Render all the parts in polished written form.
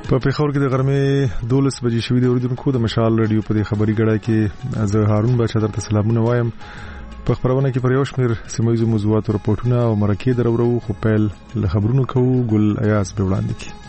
په پیښور کې د غرمې 12 بجې شوې د اوریدونکو د مشال رادیو په خبري غړای کې زه هارون بچا درته سلامونه وایم. په خبرونه کې پر یو شمېر سیمایي موضوعات راپورټونه او مرکې درورو خو پیل له خبرونو کوو. ګل ایاز به وړاندې کی.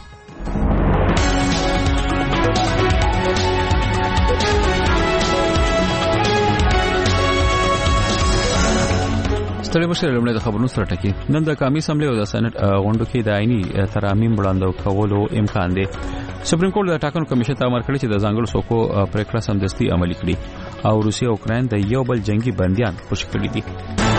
ستړي مشر لمړی د خبرونو سره ټکی. نن د قومي اسمبلی او د سېنات غونډو کې د آئینی ترامیم وړاندې کولو امکان دی. سپریم کورټ د ټاکنو کمیشن ته امر کړی چې د ځانګړو څوکو پریکړه سمدستي عملي کړي او روسیا او اوکرين د یو بل جنگي بنديان خوشی کړي دي.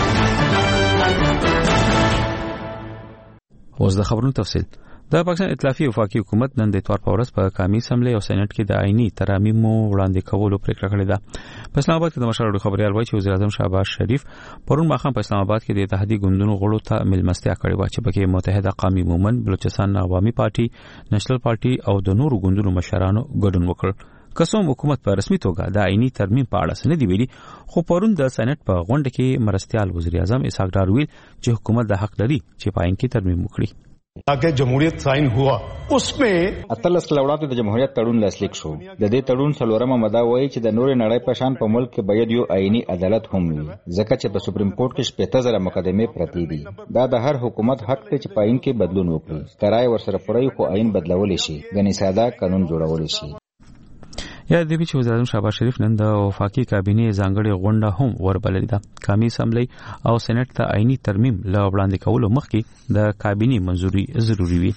اوس د خبرونو تفصیل. د پاکستان ائتلافي وفاقي حکومت نن د اتوار په ورځ په قومي اسمبلی او سېنات کې د آئینی ترامیم وړاندې کولو پریکړه کړې ده. په اسلام آباد کې د مشر خبريال وایي چې وزیر اعظم شهباز شریف پرون ماښام په اسلام آباد کې د اتحادیې ګوندونو غړو ته ملمستیا کړې و چې پکې متحده قومي مومن، بلوچستان عوامي پارټي، نېشنل پارټي او د نورو ګوندونو مشرانو ګډون وکړ. قسم حکومت په رسمي توګه د آئینی ترمیم په اړه څه نه دی ویلي، خو پرون د سېنات په غونډه کې مرستيال وزیر اعظم اسحاق ډار ویل چې حکومت د حق لري چې په آئین کې ترمیم وکړي. اگه جمهوریت سائن ہوا उसमें اتلس لوړاتو د جمهوریت تړون لاسلیک شو. د دې تړون څلورمه ماده وایي چې د نور نړۍ په شان په ملک کې باید یو آئینی عدالت هم وي، ځکه چې په سپریم کورټ کې 15000 مقدمې پرتې دي. دا د هر حکومت حق دی چې په آئین کې بدلون وکړي. کرای ورسره پړی خو آئین بدلول شي، غني ساده قانون جوړول شي. یا د دې چې وزیر اعظم شهباز شریف نن د وفاقي کابینې ځانګړي غونډه هم وربللې ده. قومي اسمبلی او سېنات ته آئینی ترمیم له وړاندې کولو مخکې د کابینې منځوري ضروري وي.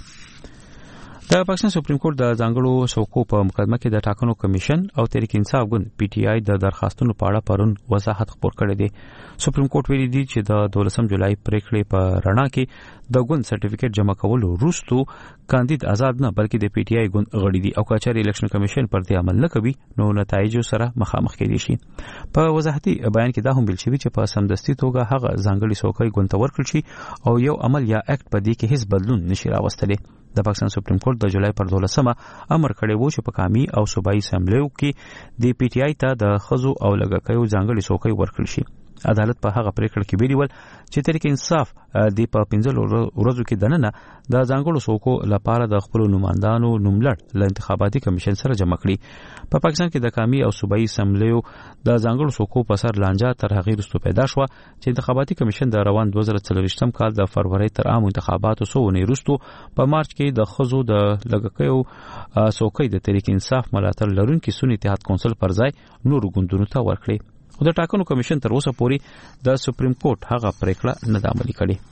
د پاکستان سپریم کورټ د ځانګړو څوکو په مقدمه کې د ټاکنو کمیشن او تحریک انصاف ګوند پی ټی آی د درخواستونو په اړه پرون وضاحت خپور کړی دی. سپریم کورټ ویلي دی چې د 12 جولای پریکړې په رڼا کې د ګوند سرټیفیکیټ جمع کولو وروسته کاندید آزاد نه بلکې د پی ټی آی ګوند غړي دي او کچاري الیکشن کمیشن پر دې عمل نه کوي نو نتایج سره مخامخ کېدي شي. په وضاحتي بیان کې دا هم ویل شوی چې په سمدستي توګه هغه ځانګړي څوکۍ ګوند ته ورکړل شي او یو عمل یا اکټ په دې کې هیڅ بدلون نشي راوستلی. د پاکستان سپریم کورټ د جولای پر 12 امر کړی وو چې په قومي او صوبایي اسمبلیو کې د پی ټی آی ته د خزو او لګکیو ځانګړي څوکۍ ورکړل شي. عدالت په هغه پریکړه کې ویلي ول چې تحریک انصاف د په 15 ورځو کې دننه د ځانګړو څوکو لپاره د خپل نوماندانو نوملړ له انتخاباتي کمیشن سره جمع کړي. په پاکستان کې د قومي او صوبایي اسمبلیو د ځانګړو څوکو په سر لانجه تر هغه وروسته پیدا شو چې انتخاباتي کمیشن د روان 2024 کال د فروری تر عام انتخاباتو سوونه وروسته په مارچ کې د خزو د لګکیو څوکۍ د تحریک انصاف ملاتړ لرونکي سنی اتحاد کونسل پر ځای نورو ګوندونو ته ورکړي. خو د ټاکنو کمیشن تر اوسه پورې د سپریم کورټ هغه پریکړه نه د عملي کړې.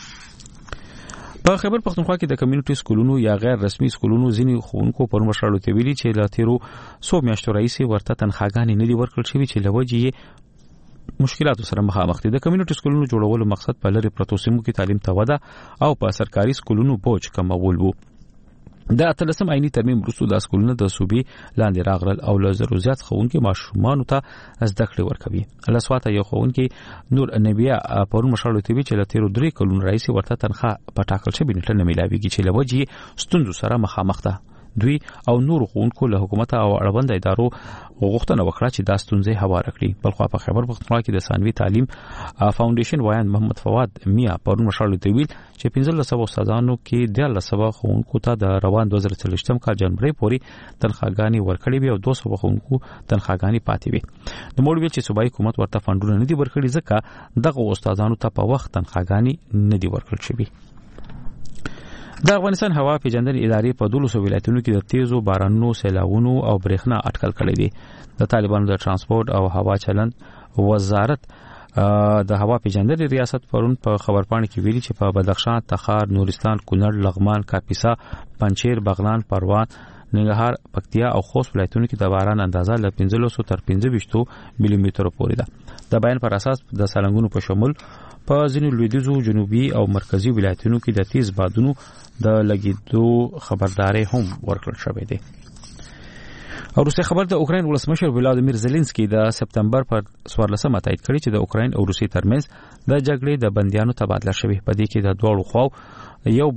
په خیبر پختونخوا کې د کمیونټي سکولونو یا غیر رسمي سکولونو ځینې ښوونکو پر مشرانو ته ویلي چې لا تیرو 100 میاشتو راهیسې ورته تنخواګانې نه دي ورکړل شوي چې لوجې یې مشکلاتو سره مخامخ دي. د کمیونټي سکولونو جوړولو مقصد په لری پرتو سیمو کې تعلیم ته وده او په سرکاري سکولونو بوج کمول وو. د اتلسم آئینی ترمیم وروسته د سکولونو د صوبې لاندې راغلل او له زرو زیات ښوونکي ماشومانو ته زده کړې ورکوي. لسواته یو ښوونکي نور نبیه پرون مشرانو ته وی چې له تیرو 3 کلونو راهیسې ورته تنخواه په ټاکل شوې نیټه نه ملاويږي چې له وجې ستونزو سره مخامخ ده. دوی او نور ښوونکو له حکومت او اړوند ادارو غوښتنه وکړه چې دا ستونزې هواره کړي. بلخو په خیبر پختونخوا کې د ثانوي تعلیم فاونډیشن وایند محمد فواد میا پرون مشرانو ته ویل چې 1500 استادانو کې 1300 ښوونکو ته د روان 2023 کال جنوري پورې تنخواګانې ورکړې وي او 200 ښوونکو تنخواګانې پاتې وي. د موږ ویل چې صوبایي حکومت ورته فندونه نه دي ورکړي ځکه دغه استادانو ته په وخت تنخواګانې نه دي ورکړل شوي. د افغانستان هوا پیژندنې ادارې په 12 ولایتونو کې د تیزو بارانونو، سیلاوونو او برېښنا اټکل کړی دی. د طالبانو د ترانسپورت او هوا چلند وزارت د هوا پیژندنې ریاست پرون په خبرپاڼه کې ویلي چې په بدخشان، تخار، نورستان، کونړ، لغمان، کاپیسا، پنجشیر، بغلان، پروان، ننګرهار، پکتیا او خوست ولایتونو کې د باران اندازه له 15 تر 25 ملي متر پورې ده. د بیان پر اساس د سالنګونو په شمول په ځینو لویدیځو، جنوبي او مرکزی ولایتونو کې د تیز بادونو د لګیدو خبرداري هم ورکړل شوې ده. او روسي خبر د اوکرين ولسمشر ولادیمیر زيلنسکي د سپتمبر پر 14 تایید کړی چې د اوکرين او روسي ترمنځ د جګړې د بنديانو تبادله شوې. په دې کې د دوه خواو یو بل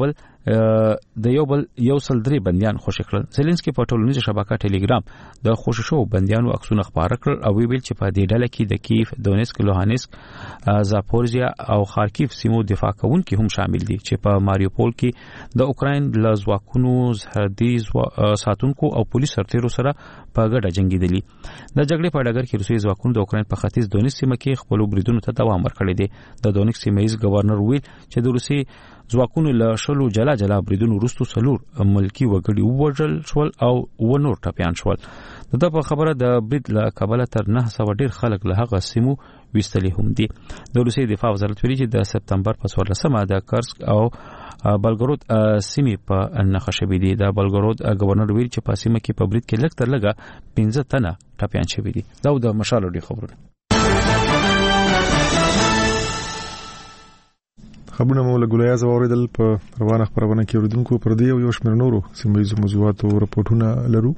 د یو سل درې بنديان خوشی کړل. زيلنسکي په ټولنیزه شبکه ټلګرام د خوشی شو بنديانو عکسونه خپاره کړل او ویل چې په دې ډله کې د کیف، دونیسک، لوهانسک، زاپورژیا او خارکیف سیمو دفاع کوونکي هم شامل دي چې په ماریوپول کې د اوکراین له ځواکونو سرحدي ساتونکو او پولیس سرتیرو سره په ګډه جنگیدلي. د جګړې په ډګر کې روسي ځواکونو د اوکراین په ختیځ دونیسک سیمه کې خپل بریدونو ته دوام ورکړی دی. د دونیسک سیمه ییز گورنر ویل چې د روسي ځواکونو له شلو جلا بریدونو وروسته څلور ملکی وګړي ووژل شول او ونور ټپيان شول. د په خبره د برید له کابل تر 900 ډیر خلک له هغه سیمو وستلي هم دي. د روسي دفاع وزارت ویلي چې د سپتمبر په 14مه د کرسک او بلګرود سیمې په نښه شوې دي. د بلګرود گورنر ویل چې په سیمه کې په برید کې لږ تر لږه 15 تنه ټپيان شوي دي. دا د مشال ډیر خبرونه. خبرونه مو له ګولیا زوریدل په روانه خبرونه کې اوریدونکو پر دی یو شمېر نورو سیمایي موضوعاتو راپورټونه لرو.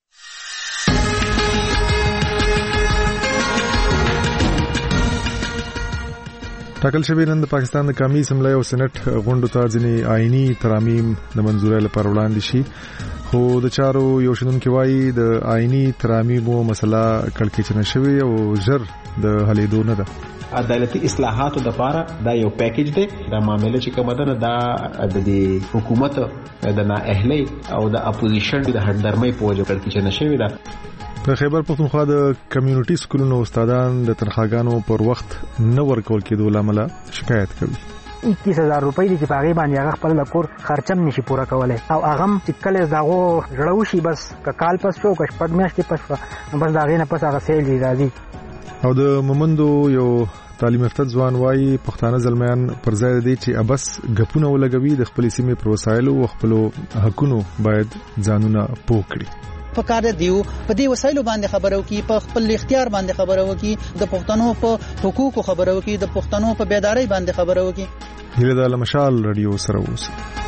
ټاکل شوی نن د پاکستان د قومي اسمبلی او سېنات غونډو ته ځینې آئینی ترامیم د منځورۍ لپاره وړاندې شي، خو د چارو یو شنونکي وایي د آئینی ترامیمو مسله کړکېچنه شوې او ژر د حلېدو نه ده. عدالتي اصلاحاتو د لپاره دا یو پیکیج دی. دا معاملې چې کومه ده دا د حکومت د نااهلۍ او د اپوزیشن د هټدرمۍ په وجه کړکېچنه شوې ده. په خیبر پختونخوا د کمیونټي سکولونو استادان د تنخواګانو پر وخت نه ورکول کېدو لامل شکایت کوي. 21000 روپۍ دي چې په هغه باندې هغه خپل کور خرچم نشي پوره کولای او هغه چې کله زاغو جوړو شي بس کال پس شو که شپږ میاشتې پس بس دا غینه پس هغه سیل راځي. او د مومندو یو تعلیم یافته ځوان وایي پښتانه زلمیان پر ځای دي چې ابس غپونه ولګوي د خپل سیمې پر وسایلو او خپل حقونو باید ځانونه پوه کړي. په کار دیو په دې وسایلو باندې خبرو کی، په خپل اختیار باندې خبرو کی، د پښتنو په حقوقو خبرو کی، د پښتنو په بیداری باندې خبرو کی. هله د مشال رادیو سره اوس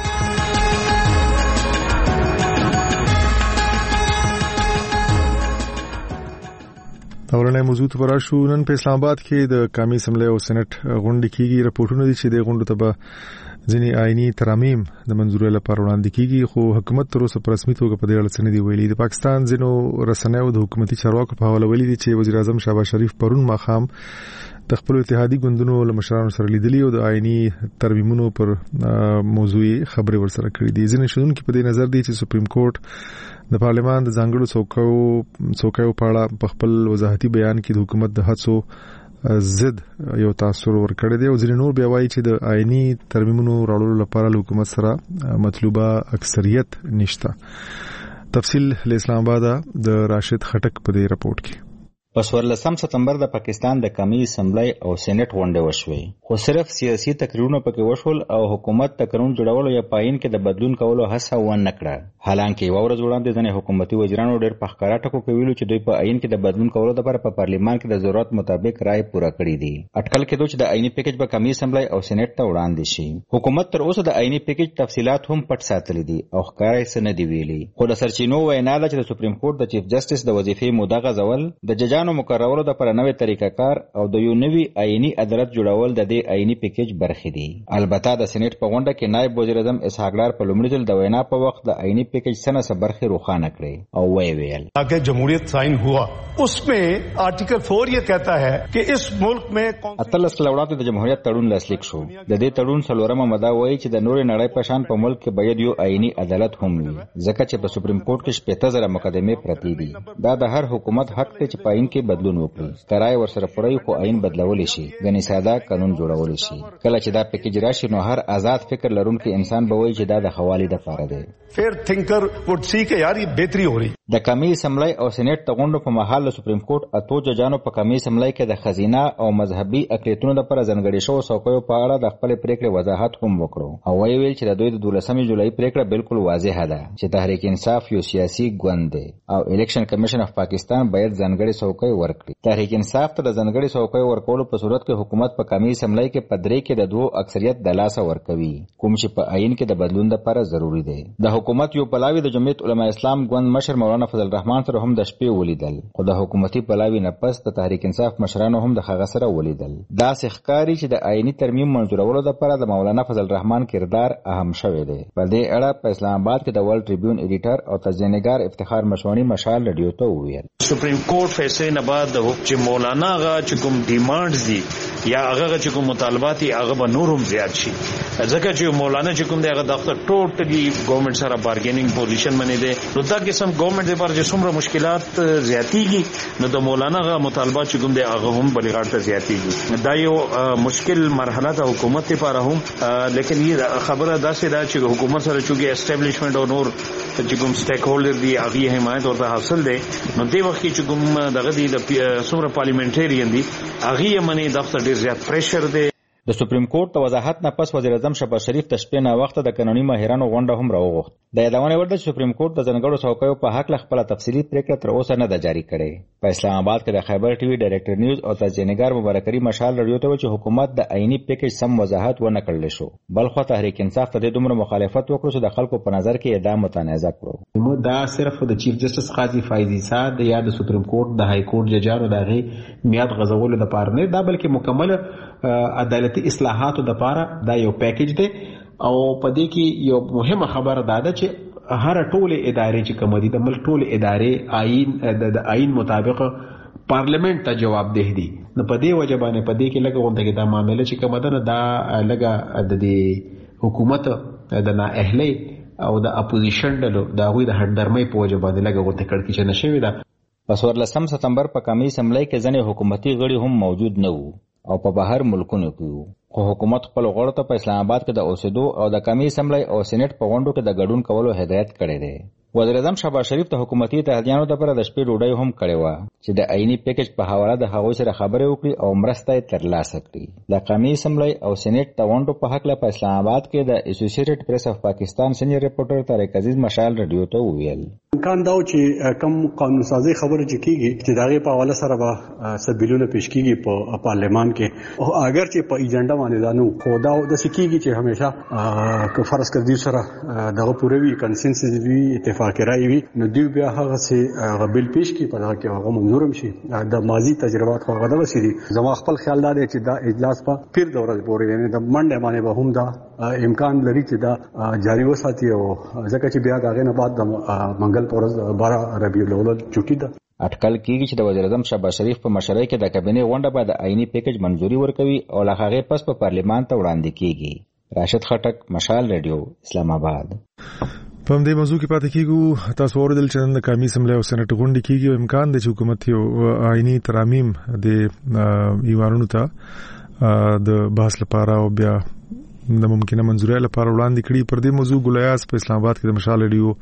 اورنه موضوع پر شو. نن په اسلام آباد کې د قومي اسمبلی او سېنات غونډه کیږي. راپورټونه دي چې د غونډې ته به ځینې آئینی ترامیم د منځورۍ لپاره وړاندې کیږي، خو حکومت تر اوسه په رسمي توګه په دې اړه څه نه دی ویلي. د پاکستان ځینو رسنیو د حکومتي چارواکو په حواله ویلي دي چې وزیر اعظم شهباز شریف پرون ماښام د خپل اتحادي ګوندونو له مشرانو سره لیدلي او د آئینی ترمیمونو پر موضوع خبرې ورسره کړې دي. ځینې شنونکي په دې نظر دي چې سپریم کورټ د پارلمان د ځانګړو څوکیو په اړه په خپل وضاحتي بیان کې د حکومت د هڅو ضد یو تاثیر ورکړی دی او ځینې نور بیا وایي چې د آئینی ترمیمونو راوړلو لپاره له حکومت سره مطلوبه اکثریت نشته. تفصیل له اسلام آباد د راشد خټک په دې راپورټ کې. په 14 سپتمبر د پاکستان د قومي اسمبلی او سېنات غونډه وشوه، خو صرف سیاسي تقریرونه پکې وشول او حکومت د قانون جوړولو یا پاین کې د بدلون کولو هڅه ونه کړه. حالانکه یو ورځ وړاندې ځنې حکومتي وزیرانو ډېر په ښکاره ټکو کې ویلو چې دوی په آئین کې د بدلون کولو لپاره په پارلیمان کې د ضرورت مطابق رائے پوره کړې دي. اټکل کېدو چې د آئینی پیکیج په قومي اسمبلی او سېنات ته وړاندې شي. حکومت تر اوسه د آئینی پیکیج تفصيلات هم پټ ساتلي دي او ښکاره یې نه دی ویلي. خو د سرچینو وینا ده چې د سپریم کورټ د چیف جسټس د وظیفې موده غځول، د ججانو مقررولو د پر نوې طریقه کار او د یو نوي آئینی عدالت جوړول د دې آئینی پیکیج برخې دي. البته د سېنات په غونډه کې نائب وزیر اعظم اسحاق ډار په لومړي ځل د وینا په وخت د آئینی پیکیج څخه برخې روښانه کړې او ویل تاکہ جمہوریت سائن ہوا اس میں آرٹیکل 4 یہ کہتا ہے کہ اس ملک میں اتلس کلوړاته د جمهوریت تړون لاسلیک شو. د دې تړون څلورمه ماده وایي چې د نورې نړۍ په شان په ملک کې باید یو آئینی عدالت هم وي، ځکه چې په سپریم کورټ کې 15000 مقدمې پرتې دي. دا د هر حکومت حق دی چې په آئین کې بدلون وکړي. کرای ورسره پړی خو آئین بدلول شي، غني ساده قانون جوړول شي. کله چې دا پیکیج راشي نو هر آزاد فکر لرونکي انسان به وایي چې دا د خوالي د لپاره دی. فیر تھنکر وډ سی کې یار یہ بهتري हो रही. د قومي اسمبلی او سېنات د غونډو په مهال سپریم کورټ اتو ججانو په قومي اسمبلی کې د خزینه او مذهبي اقلیتونو لپاره ځانګړي شو څوکیو په اړه د خپل پریکړې وضاحت هم وکړو او ویل چې د دوی د 12 جولای پریکړه بالکل واضحه ده چې تحریک انصاف یو سیاسي ګوند دی او الیکشن کمیشن اف پاکستان باید ځانګړي څوکۍ څوکۍ ورکړي. تحریک انصاف ته د ځانګړي څوکۍ ورکولو په صورت کې حکومت په کمی اسمبلی کې په 3 کې د 2 اکثریت د لاسه ورکوي، کوم چې په عین کې د بدلون لپاره ضروری دی. د حکومت یو پلاوی د جمعیت علماء اسلام ګوند مشر مولانا فضل الرحمن سره هم د شپې ولیدل، خو د حکومتي پلاوی نه پس د تحریک انصاف مشرانو هم د هغه سره ولیدل. دا ښکاري چې د عیني ترمیم منظورولو لپاره د مولانا فضل الرحمن کردار اهم شوی دی. په دې اړه په اسلام آباد کې د ورلد ټریبیون ایډیټر او تجزیه‌نګار افتخار مشوانی مشال رادیو ته وویل سپریم کورټ فیصله نه بعد د حکم مولانا غا چې کوم ډیمانډز دي یا هغه چې کوم مطالبات دي هغه به نورم زیات شي، ځکه چې مولانا چې کوم دی هغه د ټوټلی ګورنمنت سره بارګینینګ پوزیشن باندې دی، نو دا قسم ګورنمنت لپاره چې څومره مشکلات زیاتېږي نو د مولانا غا مطالبات چې کوم دی هغه هم بلغاړ ته زیاتېږي. دا یو مشکل مرحله د حکومت لپاره هم، لیکن یہ خبره داسې ده چې حکومت سره چې اسټابلیشمنت او نور چې کوم سټیک هولډر دی هغه حمایت ورته حاصل دی، نو دې وخت کې چې کوم دغه دی د څومره پارلیمنټریان دي هغه یې منی د ډیر زیات پریشر دی. د سپریم کورټ د وضاحت نه پس وزیر اعظم شهباز شریف د شپې نه وخت د قانوني ماهرانو غونډه هم راوغوښت. د یادونه وړ ده چې سپریم کورټ د ځانګړو څوکیو په حق له خپل تفصیلي پریکړه تر اوسه نه ده جاری کړې. په اسلام آباد کې د خیبر ټي وي ډایریکټر نیوز او تجزیه‌نګار مبارک علي مشال رادیو ته چې حکومت د عیني پیکیج سم وضاحت ونه کړل شو، بلخو تحریک انصاف ته د دومره مخالفت وکړو چې د خلکو په نظر کې اعدام متنازع کړو. نو دا صرف د چیف جسټس قاضي فایزي صاحب یا د سپریم کورټ د های کورټ ججانو دغه میاد غزولو د پاره نه، دا بلکې مکمل عدالتي اصلاحاتو د پاره دا یو پیکیج دی. او په دې کې یو مهمه خبره ده چې هر ټوله ادارې چې کوم دي د ملک ټوله ادارې د آئین مطابق پارلیمنت ته جوابدeh دي. نو په دې وجه باندې په دې کې لګه غونډه کې دا معاملې چې کوم ده دا لګه د دې حکومت د نااهلي او د اپوزیشن ډلو دا غوي د هډرمۍ په وجه باندې لګه غونډه کړ کې چې نشوي ده. په 14 سپتمبر په قومي اسمبلی کې ځنې حکومتي غړي هم موجود نه وو او په بهر ملکونو کې، خو حکومت خپل غړو ته په اسلام آباد کې د اوسېدو او د قومي اسمبلی او سېنات په غونډو کې د ګډون کولو هدایت کړی دی. وزیر اعظم شهباز شریف د حکومتي اتحادیانو لپاره د شپې ډوډۍ هم کړې وه چې د عیني پیکیج په حواله د هغوی سره خبرې وکړي او مرسته یې ترلاسه کړي. د قومي اسمبلی او سېنات د غونډو په هکله په اسلام آباد کې د اسوسییټډ پریس اف پاکستان سینیئر ریپورټر طارق عزیز مشال رادیو ته وویل امکان دا چې کم قانون سازي خبره چې کیږي چې داغه په حواله سره به سبیلونه پیش کیږي په پارلیمان کې، او اگر چې په ایجنډا باندې دانو خو دا د سکیږي چې همیشه که فرض کړ دي سره دغه پوروي کنسنسس وی اتفاق رائے وي نو دی بیا هغه سي غبل پیش کی په هغه کې هغه منظورم شي. د ماضي تجربات خو غدا وسیدي زما خپل خیال دا دی چې دا اجلاس په پیر دوره پورې یعنی د منډه باندې به هم دا امکان لري چې دا جاری وساتي، او ځکه چې بیا داغه نه بعد د منګل پورز 12 ربیع الاول چټي ده. اټکل کیږي چې د وزیر اعظم شهباز شریف په مشرۍ کې د کابینې غونډه به د عیني پیکیج منځوري ورکوي او له هغې پس په پارلیمان ته وړاندې کیږي. راشد خټک، مشال رادیو، اسلام آباد. په دې موضوع کې پاتې کیږو. تاسو اوریدل چې د قومي اسمبلی او سېنات غونډې کیږي او امکان دی چې حکومت یو عیني ترامیم د ایوانونو ته د بحث لپاره او بیا د ممکنه منځوري لپاره وړاندې کړي. پر دې موضوع ګلیاس په اسلام آباد کې د مشال رادیو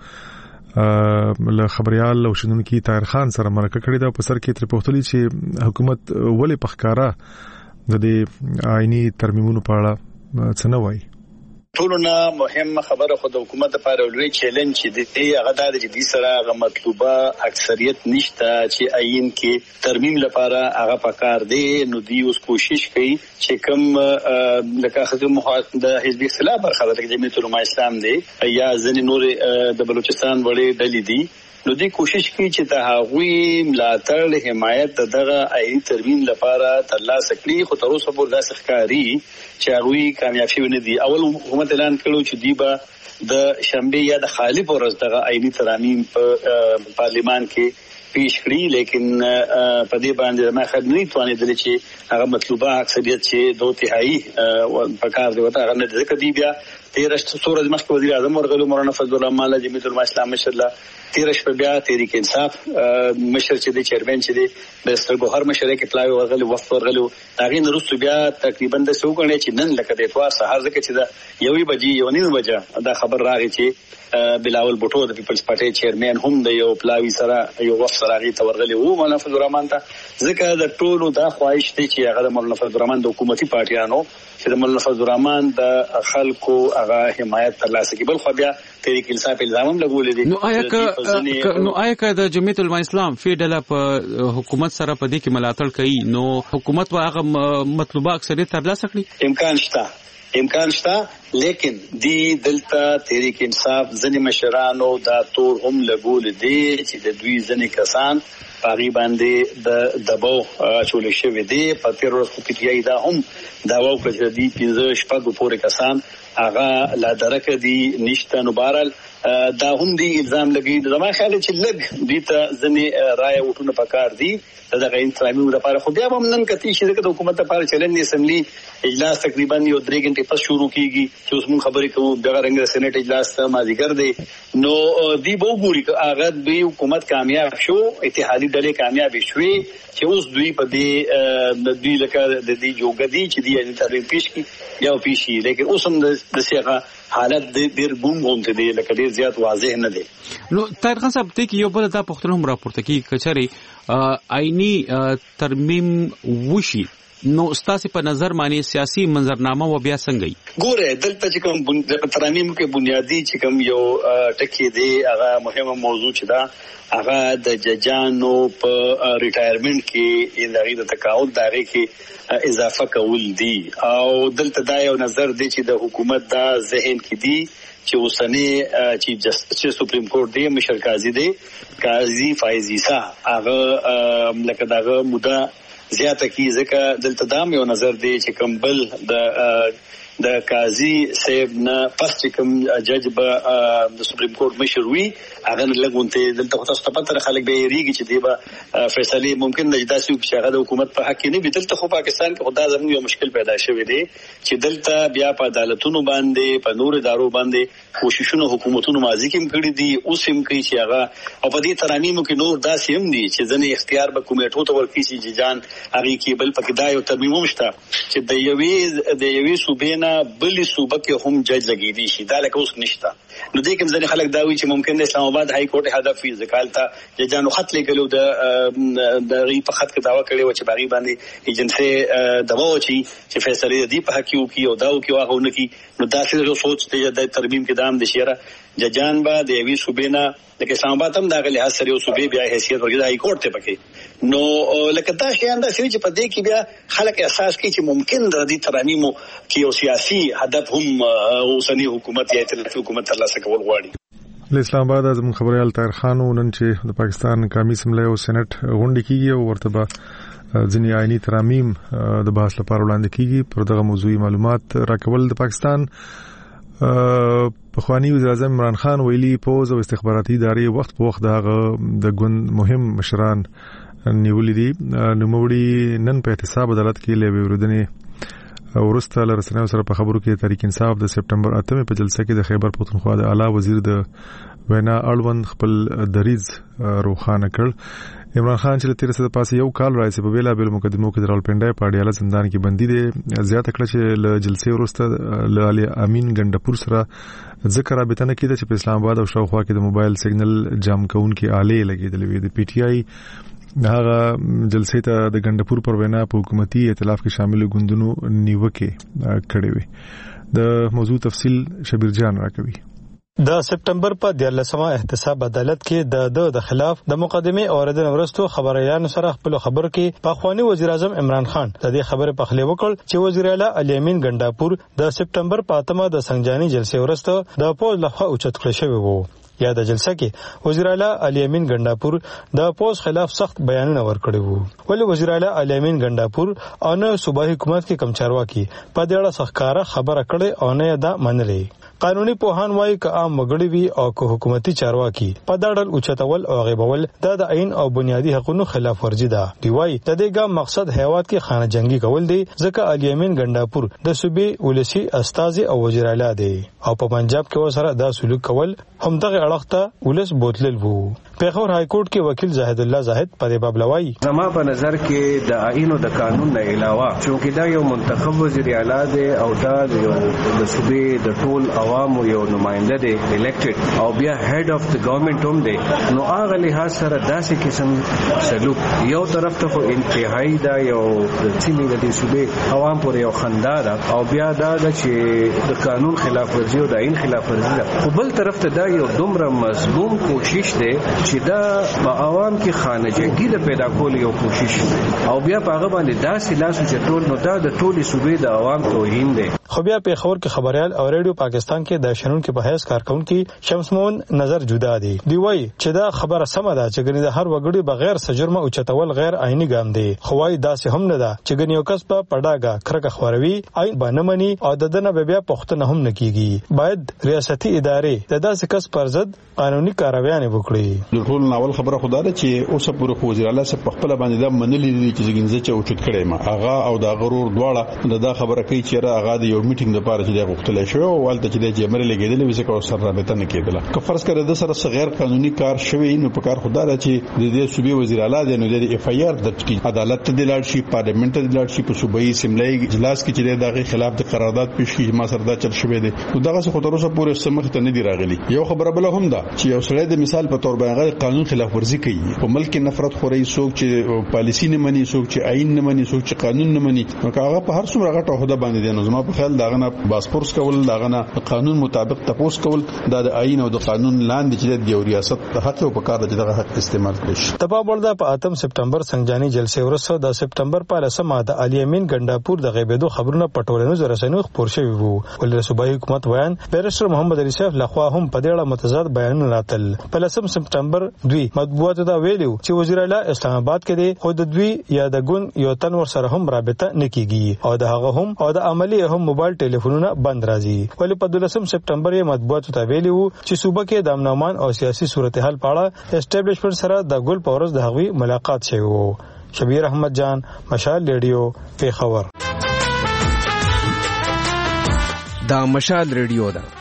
له خبريال او شنونکي طاهر خان سره مرکه کړې ده. په سر کې تر پوښتنې چې حکومت ولې پخکارا د دې عیني ترمیمونو په اړه څه نه وایي. ټولونه مهمه خبره خو د حکومت لپاره لوی چیلنج دی هغه د دې سره هغه مطلوبه اکثریت نشته چې عین کې ترمیم لپاره هغه پکار دی. نو دی اوس کوشش کوي چې کوم لکه خدمت د حزب اختلاف برخه د جمعیت علماء اسلام دی یا ځنې نور د بلوچستان وړي ډلې دي، نو دی کوشش کوي چې د هغوی ملاتړ حمایت دغه عیني ترمیم لپاره ترلاسه کړي، خو تر اوسه پورې داسې ښکاري چې هغوی کامیاب نه دي. اول حکومت اعلان کړو چې دی به د شنبه یا د خالف ورځ دغه عیني ترمیم په پارلیمان کې پیش کړي، لیکن په دې باندې ما خد نه توانېدل چې هغه مطلوبه اکثریت چې 2/3 په کار دی وته هغه نه ځکه دی. بیا 13 سورج مخکې وزیر اعظم ورغلو مولانا فضل الرحمن جمعیت علماء اسلام مشر الله 13 په بیا تحریک انصاف مشر چې دی چیرمن چې دی د سترګوهر مشر کې پلاوی ورغلو وفد ورغلو هغه نورستو بیا تقریبا د سو غنې چې نن لکه د اتوار سهار ځکه چې دا یوې بجې یو نیم بجه دا خبر راغی چې بلاول بوټو د پیپلز پارټي چیرمن هم د یو پلاوی سره یو وفد سره غي تورغلو وو مولانا فضل الرحمن ته ځکه د ټولو دا خواهش دی چې هغه د مولانا فضل الرحمن د حکومتي پارټیانو چې د مولانا فضل الرحمن د خلکو هغه حمایت ترلاسه کوي. بل خو بیا تحریک انصاف الزام هم لګولې دي. نو آیا د جمعیت العلماء اسلام فیډل په حکومت سره په دې کې ملاتړ کوي نو حکومت هغه مطلوبه اکثریت ترلاسه کړي؟ امکان شته لیکن دی دلته تحریک انصاف ځنې مشرانو دا تور هم لګول دي چې د دوی ځنې کسان پاغي باندې د دباو چول شوی دی. په تیر ورځ خو پیټی دا هم داوا وکړه چې 15 شپږ پورې کسان هغه لا درکه دي نشته. نو بهرحال دا هم دی الزام لګي. زما خیال چې لګ دي ته ځنې رائے وټونه پکار دي دغه انتظامی لپاره. خو بیا هم نن کتی چې د حکومت لپاره چلن اسمبلی اجلاس تقریبا یو 3 غنټې پس شروع کیږي چې اوس موږ خبرې کوو دغه رنګ سېنات اجلاس ته مازیګر دی. نو دی به وګوري چې هغه د حکومت کامیاب شو اتحادی ډلې کامیاب شوي چې اوس دوی په دې دوی لکه د دې جوګدي چې دی ان ترې پیش کی یا پیشي لیکن اوس هم د سیغه حالت ډېر بوم غونډه دی لکه ډېر زیات واضح نه دی. نو طاهر خان صاحب ته کې یو بل دا پښتون هم راپورته کی کچري آئینی ترمیم وشي نو ستاسو په نظر باندې سیاسي منظرنامه و بیا څنګه ګوره دلته چې کوم ترمیم کې بنیادی چې کوم یو ټکی دی هغه مهمه موضوع چې دا هغه د ججانو په ریټایرمنټ کې اداري د تقاعد دغه کې اضافه کول دي او دلته دا یو نظر دی چې د حکومت دا ذهن کې دی چې اوسنی چیف جسټس سپریم کورټ دی مشر قاضي دی قاضي فایز عیسی هغه لکه دغه موده زیاته کی ځکه دلته دام یو نظر دی چې کمبل د قاضي صاحب نه پس چې کوم جج به د سپریم کورټ مشر وي هغه لګونته دلته تاسو ته پته خلک به ریږي چې دی به فیصله ممکن نه داسې چې هغه د حکومت په حق کې نه وي. دلته خو پاکستان کې خدا زموږ یو مشکل پیدا شوی دی چې دلته بیا په عدالتونو باندې په نور ادارو باندې کوششونه حکومتونو ماضي کې کړی دي اوس هم کوي چې هغه او په دې ترانیمو کې نور داسې هم دي چې ځنې اختیار به کمیټو ته ورکړي چې جان هغه کې بل پکې دا یو ترمیم مشته چې د یوې صوبې بلی صوبه کې هم جج لګیدي شي دا لکه اوس نشته. نو دې کوم ځنې خلک دا وی چې ممکن د اسلام آباد های کورټ هدف وي ځکالته ججانو خط لیکلو د ری په خط کې داوا کړی و چې باغی باندې ایجنسی دوا وچی چې فیصله دی په حق کې وکي او دا وکي هغه ونکي. نو دا څه سوچ ته د ترمیم کې دام د شیره ججان با د یوې صوبې نه لکه اسلام آباد هم دا غلي حاصل یو صوبې بیا حیثیت ورګي های کورټ ته پکې. نو لکه دا شی انده چې په دې کې بیا خلک احساس کوي چې ممکن د دې ترانیمو کې یو سیاسي هدف هم اوسنی حکومت یا ائتلافي حکومت ترلاسه کول غواړي. اسلام آباد از خبريال طاهر خان نن چې د پاکستان قومي اسمبلی او سېنات غونډه کیږي او ورته به ځینې آئینی ترامیم د بحث لپاره وړاندې کیږي. پر دغه موضوعي معلومات راکول د پاکستان پخوانی وزیر اعظم عمران خان ویلي پوز او استخباراتي ادارې وخت په وخت د ګوند مهم مشران نیولې دي. نوموړي نن په احتساب عدالت کې لوي وروډنې ورسته لرسنیو سره په خبرو کې تحریک انصاف د سپټمبر 8 په جلسه کې د خیبر پختونخوا د اعلی وزیر د وینا اړوند خپل دریز روخانه کړ. عمران خان چې تیر څه د پاسه یو کال راځي په بیلا بیل مقدمو کې د راولپنډای په اډیاله زندان کې بندي دي. زیاته کړه چې له جلسې ورسته له علي امین ګندپور سره ذکر رابطه نه کیده چې په اسلام آباد او شاوخوا کې د موبایل سیګنل جام کونکي آلې لګیدلې وي. د پی ټی آی هغه جلسې ته د ګندپور پر وینا په حکومتي ائتلاف کې شامل ګوندونو نیوکه کړې وي. د موضوع تفصیل شبیر جان راکوي. د سپټمبر په 14مه احتساب عدالت کې د خلاف د مقدمه اوریدنه ورستو خبريالانو سره خپل خبر کې پخوانی وزیر اعظم عمران خان د دې خبره په خلی وکړ چې وزیر اعلی علي امین ګنداپور د سپټمبر په 8مه د سنجاني جلسې ورسته د پوز لخوا اوچت کړی شوی وو. یا د جلسه کې وزیر اعلی علي امین ګنداپور د پوز خلاف سخت بیانونه ورکړي وو. ولې وزیر اعلی علي امین ګنداپور او نه صوبایي حکومت کې کمچارواکي په دې اړه سخکاره خبره کړې او نه دا منلې. قانوني پوهان وايي که عام وګړي وي او که حکومتي چارواکي په داړل اوچتول او غیبول د عین او بنیادی حقوقو خلاف ورزي ده. دی وايي د دې ګام مقصد هیواد کې خانه جنگي کول دي ځکه علي امین ګنداپور د صوبې ولسی استاذ او وزیر اعلی دی او په پنجاب کې وسره دا سلوک کول همدغه اړخته ولس بوتلل وو. پیښور های کورټ کې وکیل زاهد الله زاهد په باب لوي زما په نظر کې د آئین او د قانون نه علاوه چې دا یو منتخب وزیر اعلی دی او دا یو د صوبې د ټول عوامو یو نماینده دی الیکټډ او بیا هډ اف د ګورنمنت هم دی نو هغه لحاظ سره داسې قسم سلوک یو طرف ته خو انتهایی دا یو د سیمې د صوبې عوام پر یو خندا ده او بیا دا چې د قانون خلاف ورزي او د آئین خلاف ورزي ده خو بل طرف ته دا یو دومره مظلوم کوشش دی چې دا په عوام کې خانجګي د پیدا کول یو کوشش او بیا په هغه باندې دا سلاسو چې ټول نو دا د ټولي صوبې د عوام توهین دی. خو بیا په خبر کې خبريال او ریډیو پاکستان کې د شنون کې بحث کارکونکو شمس مون نظر جدا دي دی وای چې دا خبره سمه ده چې ګنې د هر وګړي بغیر سجرمه او چتول غیر آئینی ګام دی خو وای داسې هم نه ده چې ګنې یو کس په پډاګه کرکه خوروي آئین باندې مني او د دنه بیا پښتنه هم نکېږي باید ریاستي ادارې د داسې کس پر ضد قانوني کاروایي وکړي. د ټول ناول خبره خدا ده چې اوسه پورې وزیر اعلی صاحب په خپل باندې دا منلي دي چې زګنځه چې اوچت کړي ما اغا او دا غرور دواړه دا خبره کوي چې اغا د یو میټینګ لپاره چې دا غوښتل شو او ولته چې د جمهور لګیدل وسه کو سره رابطه نه کېدله که فرض کړه د سره غیر قانوني کار شوی نو په کار خدا ده چې د دې صوبې وزیر اعلی د نو د اف ای آر د عدالت ته د لاړ شي پارلیمنت ته د لاړ شي په صوبایي اسمبلی اجلاس کې چې دغه خلاف د قرارداد پیش کیږي ما سره دا چل شوی دی نو دغه څه خطر اوسه پورې سمخ ته نه دی راغلی. یو خبره بل هم ده چې یو سړی د مثال په تور باندې قانون خلاف ورزي کوي په ملک نفرت خوري څوک چې پالیسی نه مني څوک چې آئین نه مني څوک چې قانون نه مني نو هغه په هر څومره غټه عہده باندې دی نو زما په خیال داغه نه پاسپورت کول داغه نه قانون مطابق تپوس کول د آئین او د قانون لاندې چې د ریاست د حق او په کار د دغه حق استعمال کړي. تبا بولدا په 8 سپټمبر سنجاني جلسه ورسره د سپټمبر په لسمه د علي امین ګنداپور د غیبېدو خبرونه پټولنو رسنیو خبر شوی وو ولې صوبایي حکومت ویان بیرسټر محمد علي صاحب لخوا هم په دې اړه متضاد بیانونه راتل. په 10 سپټمبر دوی مطبوعاتو دا ویلو چې وزیر اعلی اسلام آباد کې دی خو د دوی یا د ګون یو تن ور سره هم رابطه نکېږي او د هغه هم او د عملی هم موبایل ټلیفونونه بند راځي. ولې په 12 سپټمبر یې مطبوعاتو ته ویلو چې صوبه کې د امن او سیاسي صورتحال په اړه اسټابلیشمنت سره د ګل پاورز د هغوی ملاقات شوی وو. شبیر احمد جان مشال ریډیو پیښور. دا مشال ریډیو ده.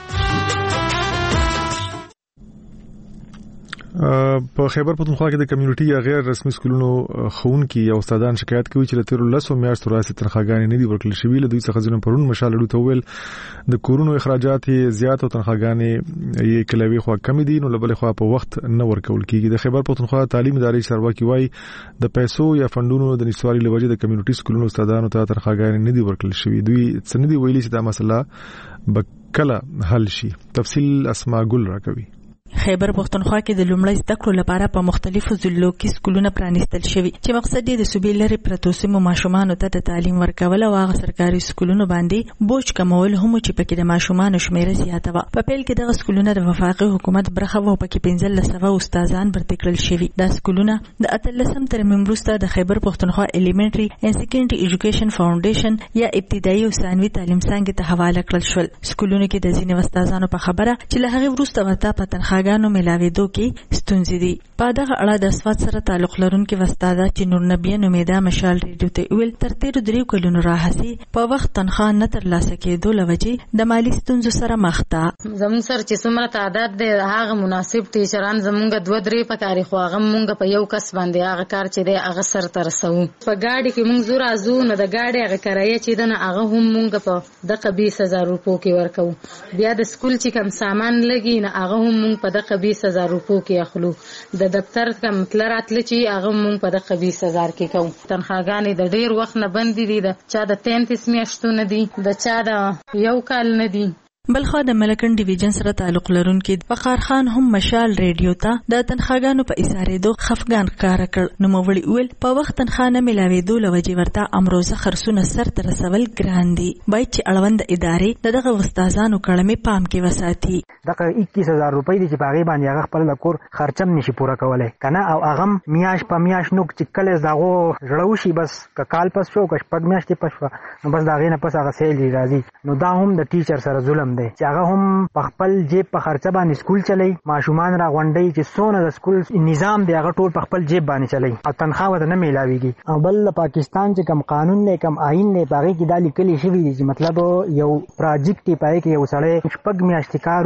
په خیبر پختونخوا کې د کمیونټي یا غیر رسمي سکولونو خونکي او استادان شکایت کوي چې تیر لسو میاشتو راځي تنخواګانې نه دي ورکړل شوې. له دوی څخه ځینې پرون مشال ډو ته ویل د کورونو اخراجات زیات او تنخواګانې یې کلوي خو کم دي نو لبل خو په وخت نه ورکول کیږي. د خیبر پختونخوا تعلیم ادارې سروکی وای د پیسو یا فندونو د نشواري لوجه د کمیونټي سکولونو استادانو ته تنخواګانې نه دي ورکړل شوې. دوی څنګه دی ویلي چې دا مسله بکله حل شي. تفصیل اسماء ګل راکوي. خیبر پختونخوا کې د لومړی زده کړو لپاره په مختلفو ضلعو کې سکولونه پرانیستل شوي چې مقصد یې د صوبې لري پرتو سیمو ماشومانو ته د تعلیم ورکول او هغه سرکاري سکولونو باندې بوج کمول هم چې پکې د ماشومانو شمیره زیاته و. په پیل کې دغه سکولونه د وفاقي حکومت برخه وو پکې 1500 استادان برته کړل شوي. دا سکولونه د 13 ترمیم وروسته د خیبر پختونخوا الیمنټري اینڈ سیکنډري ایجوکیشن فاونډیشن یا ابتدایي او ثانوي تعلیم څنګه ته حواله کړل شول. سکولونه کې د ځینې استادانو په خبره چې له هغه وروسته وتا په تنخواګانو ملاوېدو کې ستونزې دي. په دغه اړه د اسفات سره تعلق لرونکي استاد چې نور نبی نومیدا مشال ریډیو ته ویل تر 13 کلونو راهسي په وخت تنخواه نه ترلاسه کېدو لوجې د مالی ستونزو سره مخ ده. زموږ سره چې څومره تعداد دی هغه مناسب ټیچران زموږ 2-3 پکاري خو هغه مونږ په یو کس باندې هغه کار چې دی هغه سر تر رسو. په گاډي کې مونږ زور ازو نه د گاډي هغه کرایه چې دنه هغه هم مونږ په د 20000 روپو کې ورکو. بیا د سکول چې کم سامان لګي نه هغه هم مونږ په د 20000 روپو کې اخلو. د دفتر کم تلرات لچی هغه مونږ په د 20000 کې کوم. تنخواګانې د ډیر وخت نه بند دي د چا د 33 میاشتو نه دي د چا د یو کال نه دي. بلخوا د ملکن ډیویژن سره تعلق لرونکي وقار خان هم مشال ریډیو ته د تنخواګانو په ایثارېدو خفګان ښکاره کړ. نو موړي ویل په وخت تنخوا نه ملاوېدو لوجې ورته امروزه خرڅونه سر ته رسول ګران دي. باید چې اړوند ادارې دغه استادانو کړمې پام کې وساتي. دغه 21000 روپۍ دي چې باغې باندې هغه خپل کور خرچم نشي پوره کولای کنه او هغه میاش په میاش نو چې کله زاغو جوړوشي بس کال پس شو کښ پګ میاشتې پس نو بس داغې نه پس هغه سیل راځي. نو دا هم د ټیچر سره ظلم دی چې هغه هم په خپل جیب په خرچه باندې سکول چلی ماشومان را غونډي چې سونه د سکول نظام دی هغه ټول په خپل جیب باندې چلی او تنخواه ته نه میلاویږي. او بل پاکستان چې کم قانون نه کم آئین نه باغې کې دا لیکلي شوی دی چې مطلب یو پروجیکټ پای کې یو سړی شپږ میاشتې کار وکړي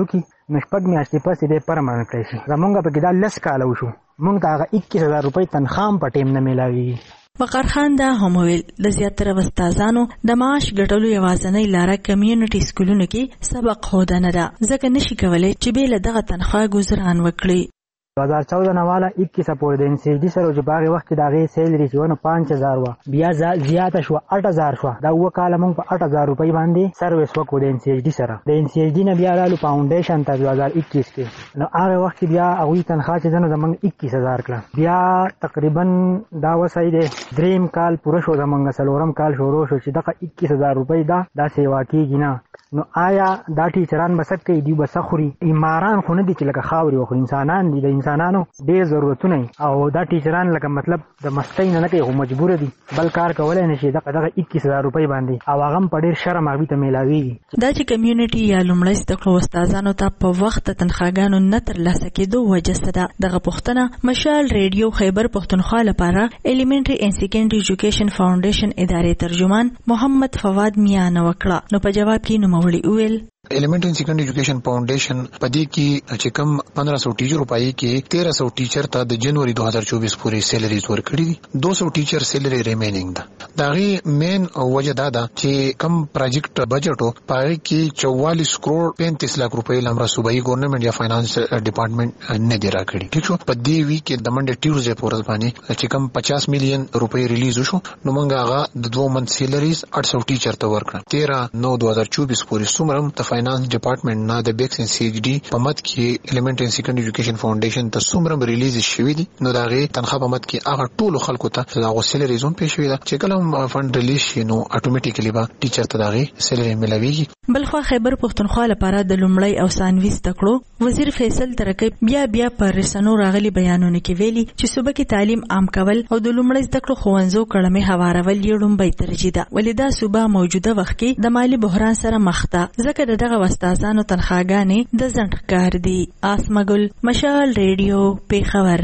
نو شپږ میاشتې پس دې پرماننت کړی شي. زمونږ په کې دا 10 کال وشو، مونږ ته هغه 21000 روپۍ تنخواه په ټیم نه ملاوي. وقار خان دا هم ویل د زیاتره استادانو د معاش ګټلو یوازینۍ لاره کمیونټي سکولونو کې سبق ښودنه ده، ځکه نشي کولای چې بې له دغه تنخواه ګذران وکړي. 2014 نه والا 21 پورې د NCD سره چې باغ وخت دا غي سیلری چې ونه 5000 وا بیا زیاته شو 8000 شو. دا وکاله مونږ په 8000 روپۍ باندې سرویس وکړو د NCD سره. د NCD نه بیا رالو فاونډیشن ته 2021 کې، نو هغه وخت بیا هغه تنخواه چې زنه زمونږ 21000 کړه. بیا تقریبا دا وسای د دریم کال پوره شو، زمونږ سلورم کال شروع شو چې دغه 21000 روپۍ دا سیوا کیږي نه. نو آیا دا ټیچران بسک کوي دی بسخوري ایماران خو نه دي چې لکه خاوري خو انسانان دي، د انسانانو ډېر ضرورتونه او دا ټیچران لکه مطلب د مستی نه کوي، خو مجبور دي بل کار کولای نشي. دغه 21000 روپۍ باندې او هغه په ډېر شرم هغه ته میلاویږي. دا چې کمیونټي یا لومړی زده کړو استادانو ته په وخت تنخواګانو نه ترلاسه کېدو وجه څه ده؟ دغه پوښتنه مشال ریډیو خیبر پښتونخوا لپاره الیمنټري اینڈ سیکنډري ایجوکیشن فاونډیشن ادارې ترجمان محمد فواد میان وکړه. نو په جواب کې نوموړي وویل elementary and secondary education foundation पदी की چې کم 1500 ټیچر پای کې 1300 ټیچر ته د جنوري 2024 پورې سیلریز ورکړي دي. 200 ټیچر سیلری ریمینینګ ده. دا غي مین وجه دا ده چې کم پروجیکټ بجټو پای کې 44 کروڑ 35 لک روپۍ لمره صوبایي ګورنمنت یا فاینانس ډپارټمنټ نه دی راکړي. ټیک شو. په دې وی کې د منډه ټیوزډے پورې باندې چې کم 50 میلیون روپۍ ریلیز وشو، نو موږ هغه د 2 منث سیلریز 800 ټیچر ته ورکړه. 13/9/2024 پورې څومره फाइनेंस डिपार्टमेंट ना د بیکس ان سی डी په مت کې الیمنټ ان سیکنډري ایجوکیشن فاونډیشن ته څومره ریلیز شوی دي، نو دا غي تنخواه په مت کې هغه ټول خلکو ته دا غوسله ریزون پېښ شوی دا چې کله فند ریلیز شي نو اتوماتیکلی به ټیچر ته دا غي سیلری ملويږي. بلخو خیبر پښتونخوا لپاره د لومړی او ثانوي زده کړو وزیر فیصل ترکي بیا پر رسنو راغلي بیانونه کې ویلي چې صوبه کې تعلیم عام کول او د لومړی زده کړو ښوونځو کړمې هوارول یې لومړی ترجیح ده، ولې دا صوبه موجوده وخت کې د مالی بحران سره مخ ده، ځکه دغه استادانو تنخواګانې د ځنډ کار دي. آسمګل مشال ریډیو پیښور.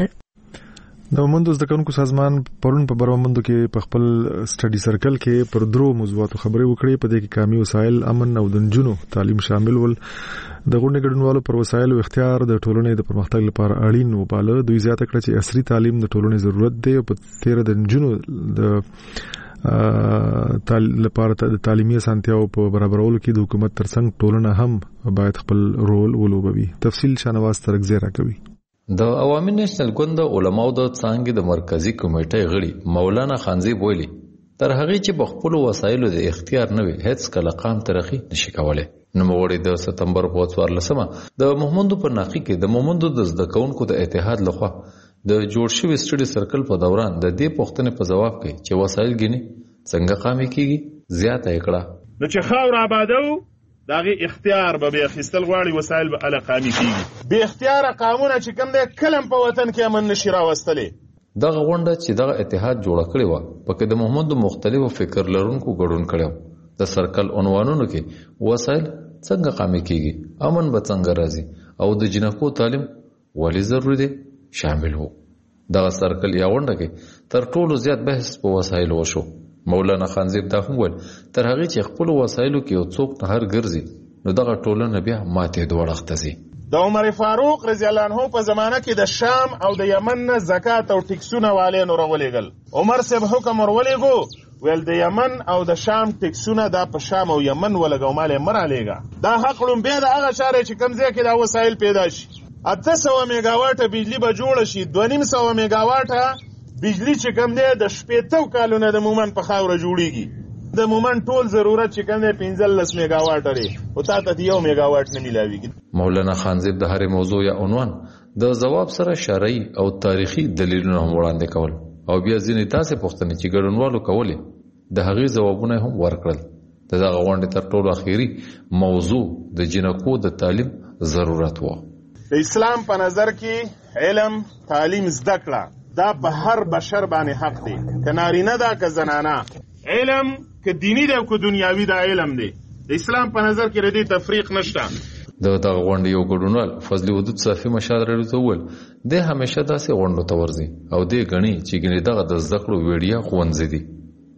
د مومندو زده کوونکو سازمان پرون په برمندو کې په خپل سټډي سرکل کې پر درو موضوعاتو خبرې وکړې. په دې کې کامي وسایل، امن او د نجونو تعلیم شامل ول. د غونډې ګډونوالو پر وسایلو اختیار د ټولنې د پرمختګ لپاره اړین وباله. دوی زیاته کړه چې عصري تعلیم د ټولنې ضرورت دی او په تیر د نجونو د لپاره د تعلیمي اسانتیاو په برابرولو کې د حکومت ترڅنګ ټولنه هم باید خپل رول ولوبوي. تفصیل شانواز ترکزی راکوي. د عوامي نېشنل ګوند د علماو د څنګه د مرکزی کمیټې غړي مولانا خانزیب ویلي تر هغه چې په خپل وسایلو د اختیار نه وي هیڅ کله قام ترقی نشي کولای. نو موړي د سپتمبر په 14مه د مومندو په ناقي کې د مومندو د زده کوونکو د اتحاد لخوا د جوړ شوی سټډي سرکل په دوران د دې پوښتنې په جواب کې چې وسایل ګینی څنګه قامي کیږي زیاته کړه. نو چې خاور آبادو داغه اختیار به اخیستل غواړي وسایل به ال قامي کیږي. به اختیار قانون چې کوم د کلم په وطن کې امن نشي راوستلې. دغه غونډه چې دغه اتحاد جوړ کړی و پکې د محمد مختلفو فکر لرونکو ګډون کړو. د سرکل عنوانونو کې وسایل څنګه قامي کیږي، امن به څنګه راځي او د جنکو تعلیم ولې ضروري دی شامل وو. دغه سرکل یا غونډه کې تر ټولو زیات بحث په وسایل وشو. مولانا خانزیب دا هم ول تر هغه چې خپل وسایلو کې یو څوک نه هر ګرځي نو دغه ټولنه بیا ماته دوړخته زی. د عمر فاروق رضی الله عنه په زمانه کې د شام او د یمن نه زکات او ټیکسونه والے نور ولېګل. عمر صاحب حکم ورولېګو ویل د یمن او د شام ټیکسونه دا په شام او یمن ولګو مال مرالېګا. دا حق لوم به د هغه چاره چې کمزې کې دا وسایل پیدا شي. 800 میگاواټ بجلی به جوړ شي، 250 میگاواټ بجلی چې کم دی د 70 کالونو د مومن په خاوره جوړیږي. د مومن ټول ضرورت چې کم دی 15 میگاواټ لري او تا ته 1 میگاواټ نه ملاويږي. مولانا خانزیب د هر موضوع یا عنوان د جواب سره شرعي او تاریخي دلیلونه وړاندې کول او بیا ځینې تاسو پوښتنې چې ګډونوالو کولې د هغې جوابونه هم ورکړل. دغه غونډه تر ټولو اخیری موضوع د جنکو د تعلیم ضرورت و. د اسلام په نظر کې علم تعلیم زده کړه دا په هر بشر باندې حق دی، که نارینه ده که زنانه. علم که دینی ده او که دنیاوی ده علم دی. د اسلام په نظر کې ردی تفریق نشته. دغه غونډې یو ګډونوال فضل ودود صافي مشال راډیو ته وویل د همیشه داسې غونډو ته ورځي او د غني چې ګنې دغه د زده کړو ویډیا ښوونځي دي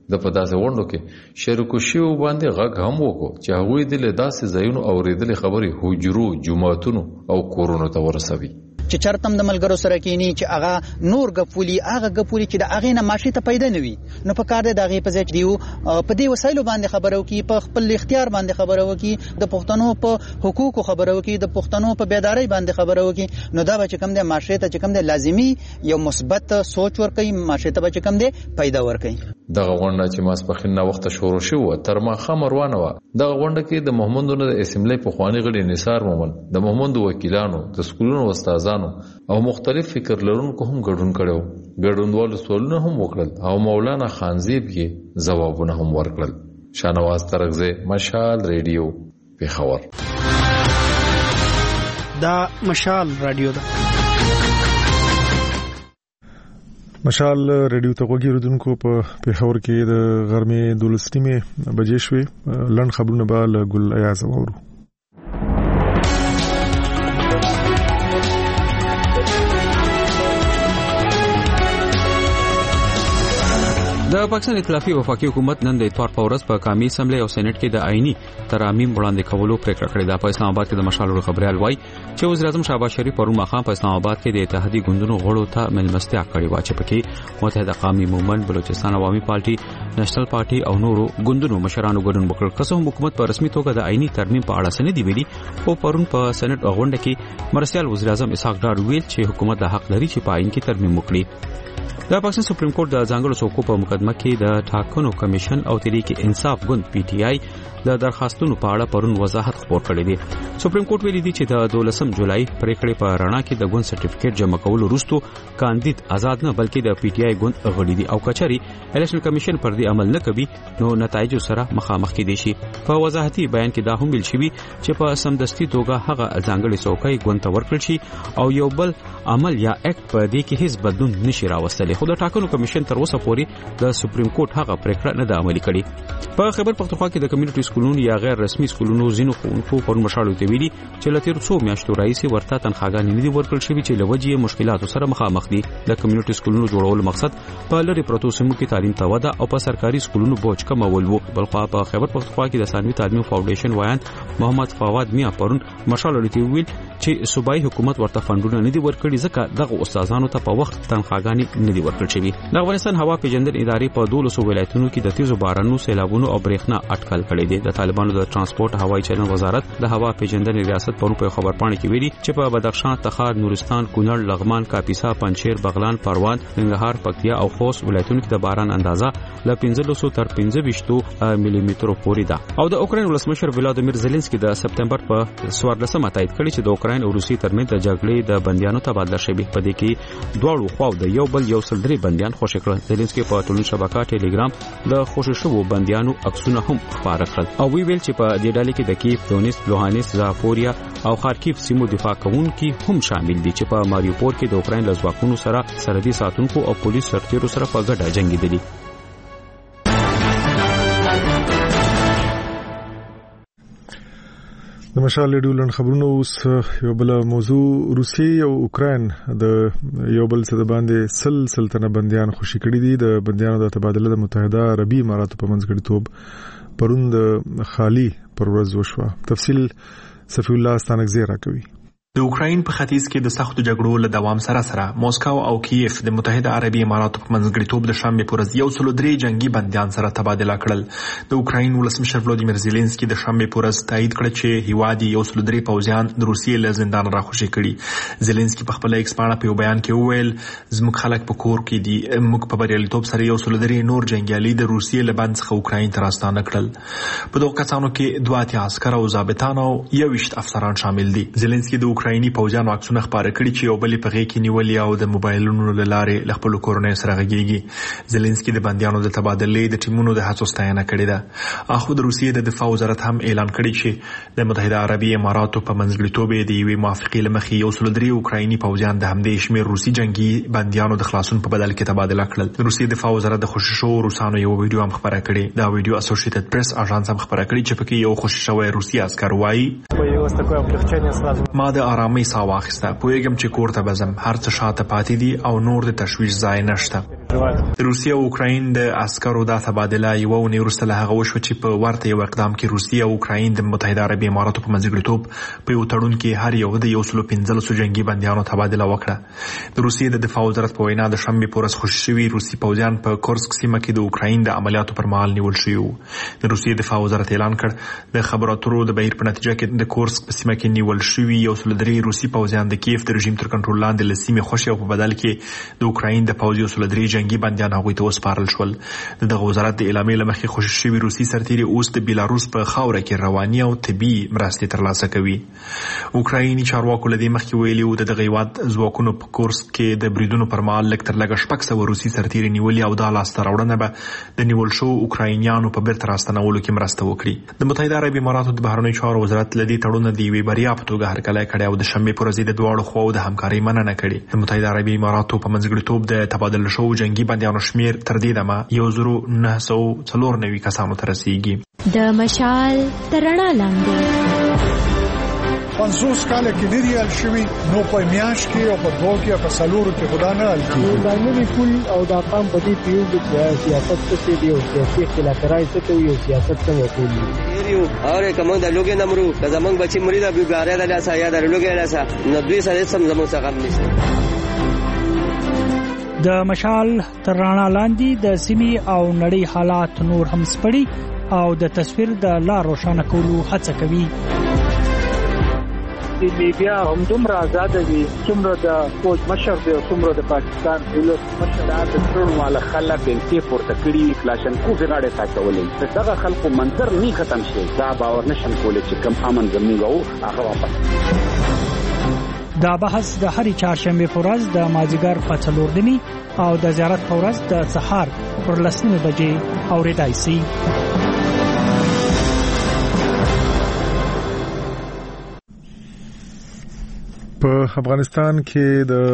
د په داسې غونډو کې شریکو شیو باندې غږ هم وکړو چې هغوی د داسې ځایونو اوریدلې خبرې حجرو جماعتونو او کورونو ته ورسوي چې چرتم د ملګرو سره کینی چې هغه نور غفولي هغه غفولي چې د هغه نه ماشي ته پیدا نه وي نو په کار د هغه په ځای دیو په دې وسایلو باندې خبرو کی په خپل اختیار باندې خبرو کی د پښتنو په حقوقو خبرو کی د پښتنو په بیداری باندې خبرو کی نو دا به کم د ماشي ته کم د لازمی یو مثبت سوچ ور کوي ماشي ته به کم د پیدا ور کوي دغه غونډه چې ماسپخین نه وخت شروع شو تر ماخه روانه و دغه غونډه کې د محمدونو د اسمبلی په خواني غړي نثار مومن د محمد وکیلانو د سکولونو استادانو او مختلف فکر لرونکو هم ګډون کړو ګډونوالو سوالونه هم وکړل او مولانا خانزیب یې ځوابونه هم ورکړل شانواز ترغزه مشال ریډیو پیښور دا مشال رادیو ده مشال ریډیو ته وګورئ ردوونکو په پیښور کې د غرمې 12:00 بجې شوې لړن خبرونه به له ګل ایاز اورو د پاکستان ائتلافي وفاقي حکومت نن د اتوار په ورځ په قومي اسمبلی او سېنات کې د آئینی ترامیم وړاندې کولو پریکړه کړې ده. په اسلام آباد کې د مشال خبريال وایي چې وزیر اعظم شهباز شریف پرون ماښام په اسلام آباد کې د اتحادیې ګوندونو غړو ته ملمستیا کړې و چې پکې متحده قومي مومن، بلوچستان عوامي پارټي، نېشنل پارټي او نورو ګوندونو مشرانو ګډون وکړ. قسم حکومت په رسمي توګه د آئینی ترمیم په اړه سند دی ویلي او پرون په سېنات غونډه کې مرستيال وزیر اعظم اسحاق ډار ویل چې حکومت د حق لري چې په آئین کې ترمیم وکړي. د پاکستان سپریم کورټ د ځانګړو څوکو په مقدمه کې د ټاکنو کمیشن او تحریک انصاف ګوند پی ټی آی د درخواستونو په اړه پرون وضاحت خبر کړی دی. سپریم کورټ ویلي دی چې د 12 جولای پریکړې په رڼا کې د ګوند سرټیفیکیټ جمع کولو وروسته کاندید آزاد نه بلکې د پی ټی آی ګوند غړي دي او کچري الیکشن کمیشن پر دې عمل نه کوي نو نتایج سره مخامخ کېدي شي. په وضاحتي بیان کې دا هم ویل شوی چې په سمدستي توګه هغه ځانګړي څوکۍ ګوند ته ورکړل شي او یو بل عمل یا اکټ په دې کې هیڅ بدلون نشي راوستلی. خو د ټاکنو کمیشن تر اوسه پورې د سپریم کورټ هغه پریکړه نه ده عملي کړې. په خیبر پختونخوا کې د کمیونټي سکولونو یا غیر رسمي سکولونو زینو ښوونکو پر مشالو ته ویلي چې لتیر څو میاشتو راځي ورته تنخواګانې نه دي ورکړل شوی چې لوجې مشکلاتو سره مخامخ دي. د کمیونټي سکولونو جوړولو مقصد په لری پروتو سیمو کې تعلیم ته وده او په سرکاري سکولونو بوج کمول وو. بلخوا په خیبر پختونخوا کې د ثانوي تعلیم فاونډیشن وایان محمد فواد میا پرون مشالو ته ویل چې صوبایي حکومت ورته فندونه نه دي ورکړي ځکه دغه استادانو ته په وخت تنخواګانې نه دي ورکړل شوی. د افغانستان هوا پیژندنې ادارې په 12 ولایتونو کې د تیزو بارانونو، سیلابونو او برېښنا اټکل کړی دی. د طالبانو د ترانسپورت هوایي چلن وزارت د هوا پیژندنې ریاست پرون په خبرپاڼه کې ویلي چې په بدخشان، تخار، نورستان، کونړ، لغمان، کاپیسا، پنجشیر، بغلان، پروان، ننګرهار، پکتیا او خوست ولایتونو کې د باران اندازه له 15 تر 25 ملي مترو پورې ده. او د اوکراین ولسمشر ولادیمیر زيلنسکي د سپتمبر په 14مه تایید کړی چې د اوکراین او روسي ترمنځ د جګړې د بنديانو تبادله شوی. په دې کې دواړو خواو د یو بل 103 بنديان خوشی کړل. زيلنسکي په ټولنیزو شبکو ټلګرام د خوشی شوو بنديانو عکسونه هم خپاره کړل او ویل چې په دې ډلې کې د کیف، دونیتسک، لوهانسک، زاپوریا او خارکیف سیمو دفاع کوونکي هم شامل دي چې په ماریوپول کې د اوکراین له ځواکونو سره سرحدي ساتونکو او پولیس سرتیرو سره په ګډه جنگیدلي. د مشال ریډیو لن خبرونه اوس یو بل موضوع روسیې او اوکراین د یو بل څه د باندې سلطنه بنديان خوشی کړي دي. د بنديانو د تبادله د متحده عربي اماراتو په منځګړیتوب پرون د خالی پر ورځ وشوه. تفصیل صفی الله ستانکزی راکوي. د اوکراین په ختیځ کې د سختو جګړو له دوام سره موسکو او کیف د متحده عربي اماراتو په منځګړیتوب د شنبه پر ورځ 103 جنگي بنديان سره تبادله کړل. د اوکراین ولسمشر ولادیمیر زيلنسکي د شنبه پر ورځ تایید کړ چې هیوادي 103 پوځیان د روسیې له زندان راخوشي کړي. زيلنسکي په خپل ایکس باندې په بیان کې وویل زموږ خلک په کور کې دي، موږ په بریالیتوب سره 103 نور جنگیالي د روسیې له بند څخه اوکراین ته راستانه کړل. په دغه کسانو کې 2 عسكر او ضابطان او 21 افسران شامل دي. زيلنسکي د اوکرایني پوځیانو عکسونه خبره کړي چې یو بل په غېږ کې نیولې او د موبایلونو له لارې له خپل کورنۍ سره غږیږي. زيلنسکي د بنديانو د تبادلې د ټیمونو د هڅو ستاینه کړې ده. اخو د روسیې د دفاع وزارت هم اعلان کړی چې د متحده عربي اماراتو په منځګړیتوب د یوې موافقې لمخې 103 اوکرایني پوځیان د همدې شمېر روسي جنگي بنديانو د خلاصون په بدل کې تبادله کړل. د روسیې دفاع وزارت د خوششو روسانو یو ویډیو هم خبره کړې. دا ویډیو اسوسییټډ پریس اژانس هم خبره کړې چې پکې یو خوششوی روسي عسكر وایي ما د آرامي ساه واخیسته. پوهیږم چې کور ته بزم، هر څه شاته پاتې دي او نور د تشویش ځای نشته. روسیه او اوکراین د عسکرو د تبادله یو ونې وروسته له هغه وشو چې په ورته یو اقدام کې روسیه او اوکراین د متحده عربي اماراتو په منځګړیتوب په یو تړون کې هر یو د 115 جنگي بندیانو تبادله وکړه. د روسیې د دفاع وزارت په وینا د شنبه په ورځ خوشي شوي روسي پوځیان په کورسک سیمه کې د اوکراین د عملیاتو پر مهال نیول شوي وو. د روسیې دفاع وزارت اعلان کړ د خبرو اترو د بهیر په نتیجه کې د کورسک په سیمه کې نیول شوي 103 روسي پوځیان د کیف د رژیم تر کنټرول لاندې له سیمې خوشي او په بدل کې د اوکراین د پوځي 103 جنگي بندیان هغوی ته وسپارل شول. دغه وزارت د اعلامیې له مخې خوشي شوي روسي سرتیري اوس د بیلاروس په خاوره کې رواني او طبي مرستې ترلاسه کوي. اوکرایني چارواکو له دې مخکې ویلي وو د دغه هیواد ځواکونو په کورسک کې د بریدونو پر مهال لږ تر لږه 600 روسي سرتیري نیولي او دا لاسته راوړنه به د نیول شوو اوکراینیانو په بیرته راستنولو کې مرسته وکړي. د متحده عربي اماراتو د بهرنیو چارو وزارت له دې تړون د یوې بریا په توګه هرکلی کړی او د شنبې په ورځ د دواړو خواو د همکارۍ مننه کړې. د متحده عربي اماراتو په منځګړیتوب د تبادله شوو جنگي بندیانو شمیر تر دې دمه 1994 کسانو ته رسیږي. د مشال تر رڼا لاندې 50 کال کې ډیر یال شوی نو په میاش کې او په دوه کې په سالورو کې خدا نه حل کیږي. دا نوې پول او دا قام په دې پیو د سیاست څخه دی او سیاسي اختلافات څخه یو سیاست څنګه کوي یو اوره کوم د لوګي نمرو د زمنګ بچي مرید ابو ګاره د لاسه یا د لوګي لاسه نو دوی سره سم زمو څخه نشته. د مشال تر رڼا لاندې د سیمې او نړۍ حالات نور هم سپړي او د تصویر د لار روښانه کولو هڅه کوي. د میډیا هم دومره آزاد دي څومره د فوج مشر دی او څومره د پاکستان دولت مشر د ټول مال خلک بنتي پورته کړی کلاشنکوف غاړه تاکولې دغه خلکو منظر نه ختم شي. دا باور نشم کولای چې کم امن زمونږ او هغه واپس. دا بحث د هرې چهارشنبه په ورځ د مازیګر په 4 نیمې او د زیارت په ورځ د سهار پر 10 بجې اورېدای شي. په افغانستان کې د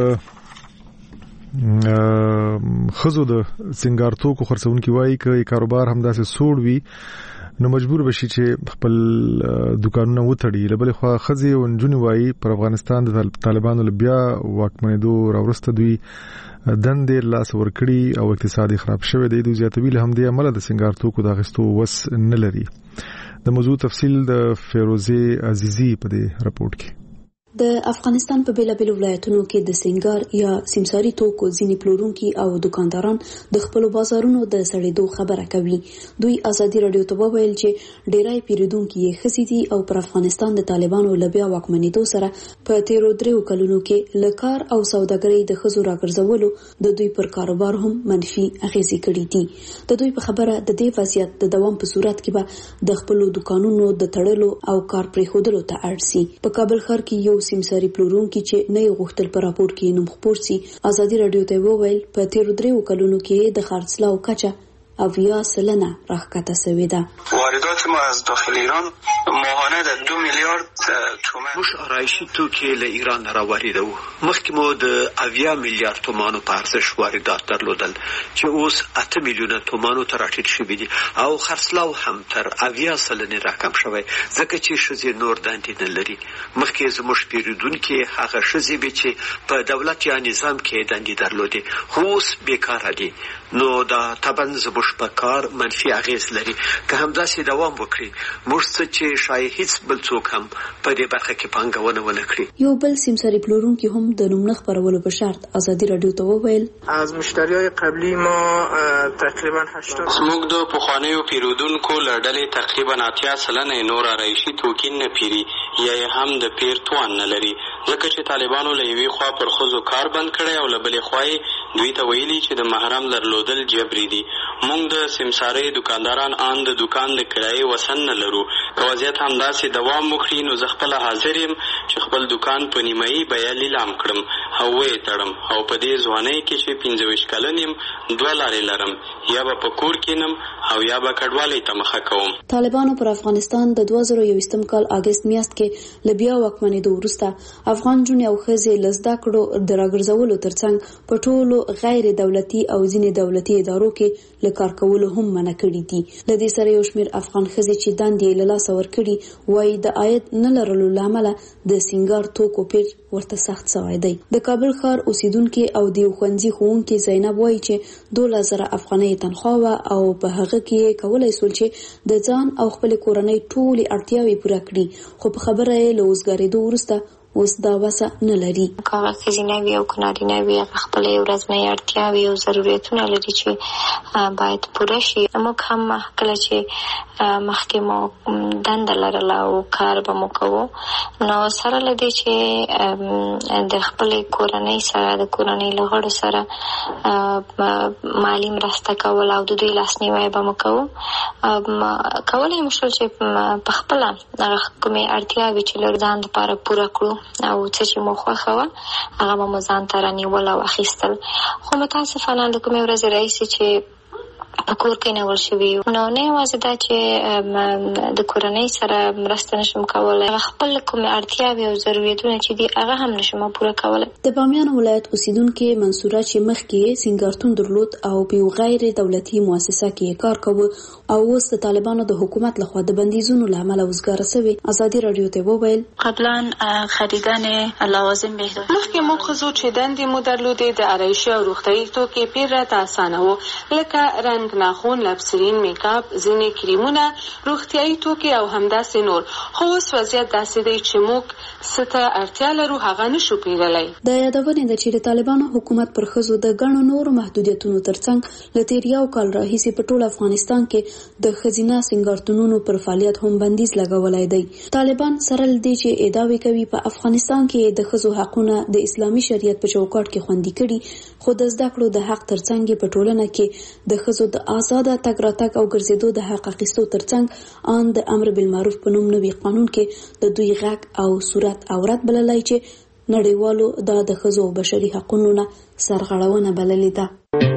خزو د سنگارتوکو خرڅونکو وایي چې کاروبار همداسې سوړ وي نو مجبور بشي چې خپل دکانونه وتړي. لبل خو خزي او نجونی وایي پر افغانستان د طالبانو بیا واکمنېدو راورسته دوی دندې لاس ورکړي او اقتصادي خراب شوه دی. دوی زیاتوي له همدې عمله د سنگارتوکو د غستو وس نه لري. د موضوع تفصیل د فیروزه عزیزی په دې راپورټ کې. د افغانستان په بیلابیلو ولایتونو کې د سنگار یا سمساري توکو ځینې پلورونکي او دکانداران د خپل بازارونو د سړېدو خبره کوي. دوی ازادي رادیو ته وویل چې ډیری پیرودونکي یې خزي دي او پر افغانستان د طالبانو لبیا واکمنېدو سره په 13 کلونو کې لکار او سوداګرۍ د خزو راګرځولو د دوی پر کاروبار هم منفي اغیزې کړې دي. د دوی په خبره د دې وضعیت د دوام په صورت کې به د خپل دکانونو د تړلو او کار پرېښودلو ته اړ شي. په کابل ښار کې یو سمساري پلورونکي چې نه غوښتل پر راپور کې نوم خپور سي ازادي رادیو ته وویل په 13 کلونو کې د خرڅلاو کچه 80% راکته شوې ده. واردات ما از داخل ایران ماهانه د 2 میلیارد تومان موږ آرایشي توکي له ایران راوړیدو. مخکې مو د 80 میلیارد تومانو په ارزښت واردات درلودل چې اوس 8 میلیونه تومانو ته راټیټ شوي دي او خرڅلاو هم تر 80% راکم شوی ځکه چې شذې نور دندې نه لري. مخکې زموږ پیرودونکي هغه شذې به چې په دولت یا نظام کې دندې درلودي خو اوس بیکاره دي نو دا طبعا زموږ په کار منفي اغیز لري. که همداسې دوام وکړي موږ څه چې شاید هیڅ بل څوک هم په دې برخه کې پانګونه ونه کړي. یو بل سمساري پلورونکي هم د نوم نه خبرولو په شرط ازادي رادیو ته وویل از مشتریای قبلی ما تقریبا 80 موږ د پخوانیو پیرودونکو لړډلې تقریبا 80% نور آرایشي توکي نه پیري یا هم د پیر توان نه لري ځکه چې طالبانو له یوې خوا پر خزو کار بند کړی او له بلې خوا دوی ته ویلي چې د محرم درلودل جبري دي. موږ د سمساري دکانداران ان د دکان د کرایې وسن نه لرو. که وضعیت همداسې دوام وکړي نو زه خپل حاضر یم چې خپل دکان په نیمایي بیه لیلام کړم او وې تړم او په دې ځوانۍ کې چې 25 کلن یم 2 لارې لرم یا به په کور کېنم او یا به کډوالۍ ته مخه کوم. طالبانو پر افغانستان د 2021 کال اگست میاشت کې لبیا واکمنېدو وروسته افغان جون او خزې لزدا کړو د راګرځولو ترڅنګ په ټولو غیر دولتي او ځینې دولتي ادارو کې له کار کولو هم منع کړي دي. له دې سره یو شمېر افغان ښځې چې دندې له لاسه ورکړي وایي د عاید نه لرلو له امله د سینګار توکو پیر ورته سخت سوی دی. د کابل ښار اوسیدونکي او د یو ښوونځي ښوونکي زینب وایي چې 12,000 افغانۍ تنخواه وه او په هغه کې کولای سول چې د ځان او خپل کورنۍ ټولې اړتیاوې پوره کړي، خو په خبره یې له وزګارېدو وروسته اوس دا وسه نه لري. هغه ښځینه وي او که نارینه وي هغه خپلې ورځنۍ اړتیاوې او ضرورتونه لري چې باید پوره شي. موږ هم کله چې مخکې مو دنده لرله او کار به مو کوو، نو سره له دې چې د خپلې کورنۍ سره د کورنۍ له غړو سره مالي مرسته کول او د دوی لاسنیوی به مو کوو. کولی مو شول چې په خپله هغه کومې اړتیاوې چې لرو ځان دپاره پوره کړو او څه چې مو خوښه وه هغه به مو ځان ته رانیول او اخیستل. خو متاسفانه د کومې ورځې راهیسې چې په کور کې نیول شوي نو نه یوازې دا چې د کورنۍ سره مرسته نشم کولی، هغه خپل کومې اړتیاوې او ضرورتونه چې دي هغه هم نشم پوره کولی. د بامیان ولایت اوسیدونکي منصوره چې مخکې سینګارتون درلود او په یو غیر دولتي مؤسسه کې کار کوي او اوس د طالبانو د حکومت لخوا د بندیزونو له امله وزګاره شوی. ازادي رادیو ته وویل قبلا خریدن لوازم بهداشت مخکې موږ ښځو چې دندې مو درلودې د آرایشي او روغتیایي توکي پیر راته اسانه وو، لکه رنګ ناخون، لبسرین، میکاپ، ځینې کریمونه، روغتیایي توکي او همداسې نور. خو اوس وضعیت داسې دی چې موږ څه ته اړتیا لرو هغه نشو پیرلی. د یادونې ده چې د طالبانو حکومت پر ښځو د ګڼو نورو محدودیتونو ترڅنګ له تیر یو کال راهیسې په ټول افغانستان کې د ښځینه سینګارتونونو پر فعالیت هم بندیز لګولی دی. طالبان سره له دې چې ادعاوې کوي په افغانستان کې د ښځو حقونه د اسلامي شریعت په چوکاټ کې خوندي کړي، خو د زده کړو د حق ترڅنګ په ټولنه کې د ښځو د آزاده تګ راتګ او ګرځېدو د حق اخیستو ترڅنګ ان د امر بالمعروف په نوم نوي قانون کې د دوی غږ او صورت عورت بللی چې نړیوالو دا د ښځو بشري حقونو نه سرغړونه بللې ده.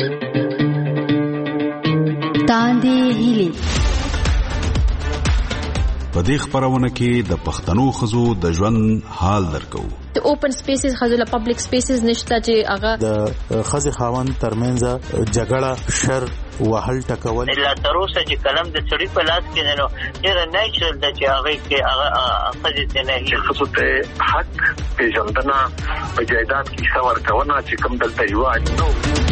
تاندې هیلې په دې خبرونه کې د پښتنو ښځو د ژوند حال درکو. د اوپن سپیسز خزل پبلک سپیسز نشته چې هغه د خزي خاوند ترمنځ جګړه شر وهل ټکول لا تر اوسه چې کلم د سړي په لاس کې نه ډېر نېچرل د چې هغه کې هغه خزي ته نه هي خصوص ته حق پیژندنه په جایداد کې څور کونه چې کوم دلته یو اجنو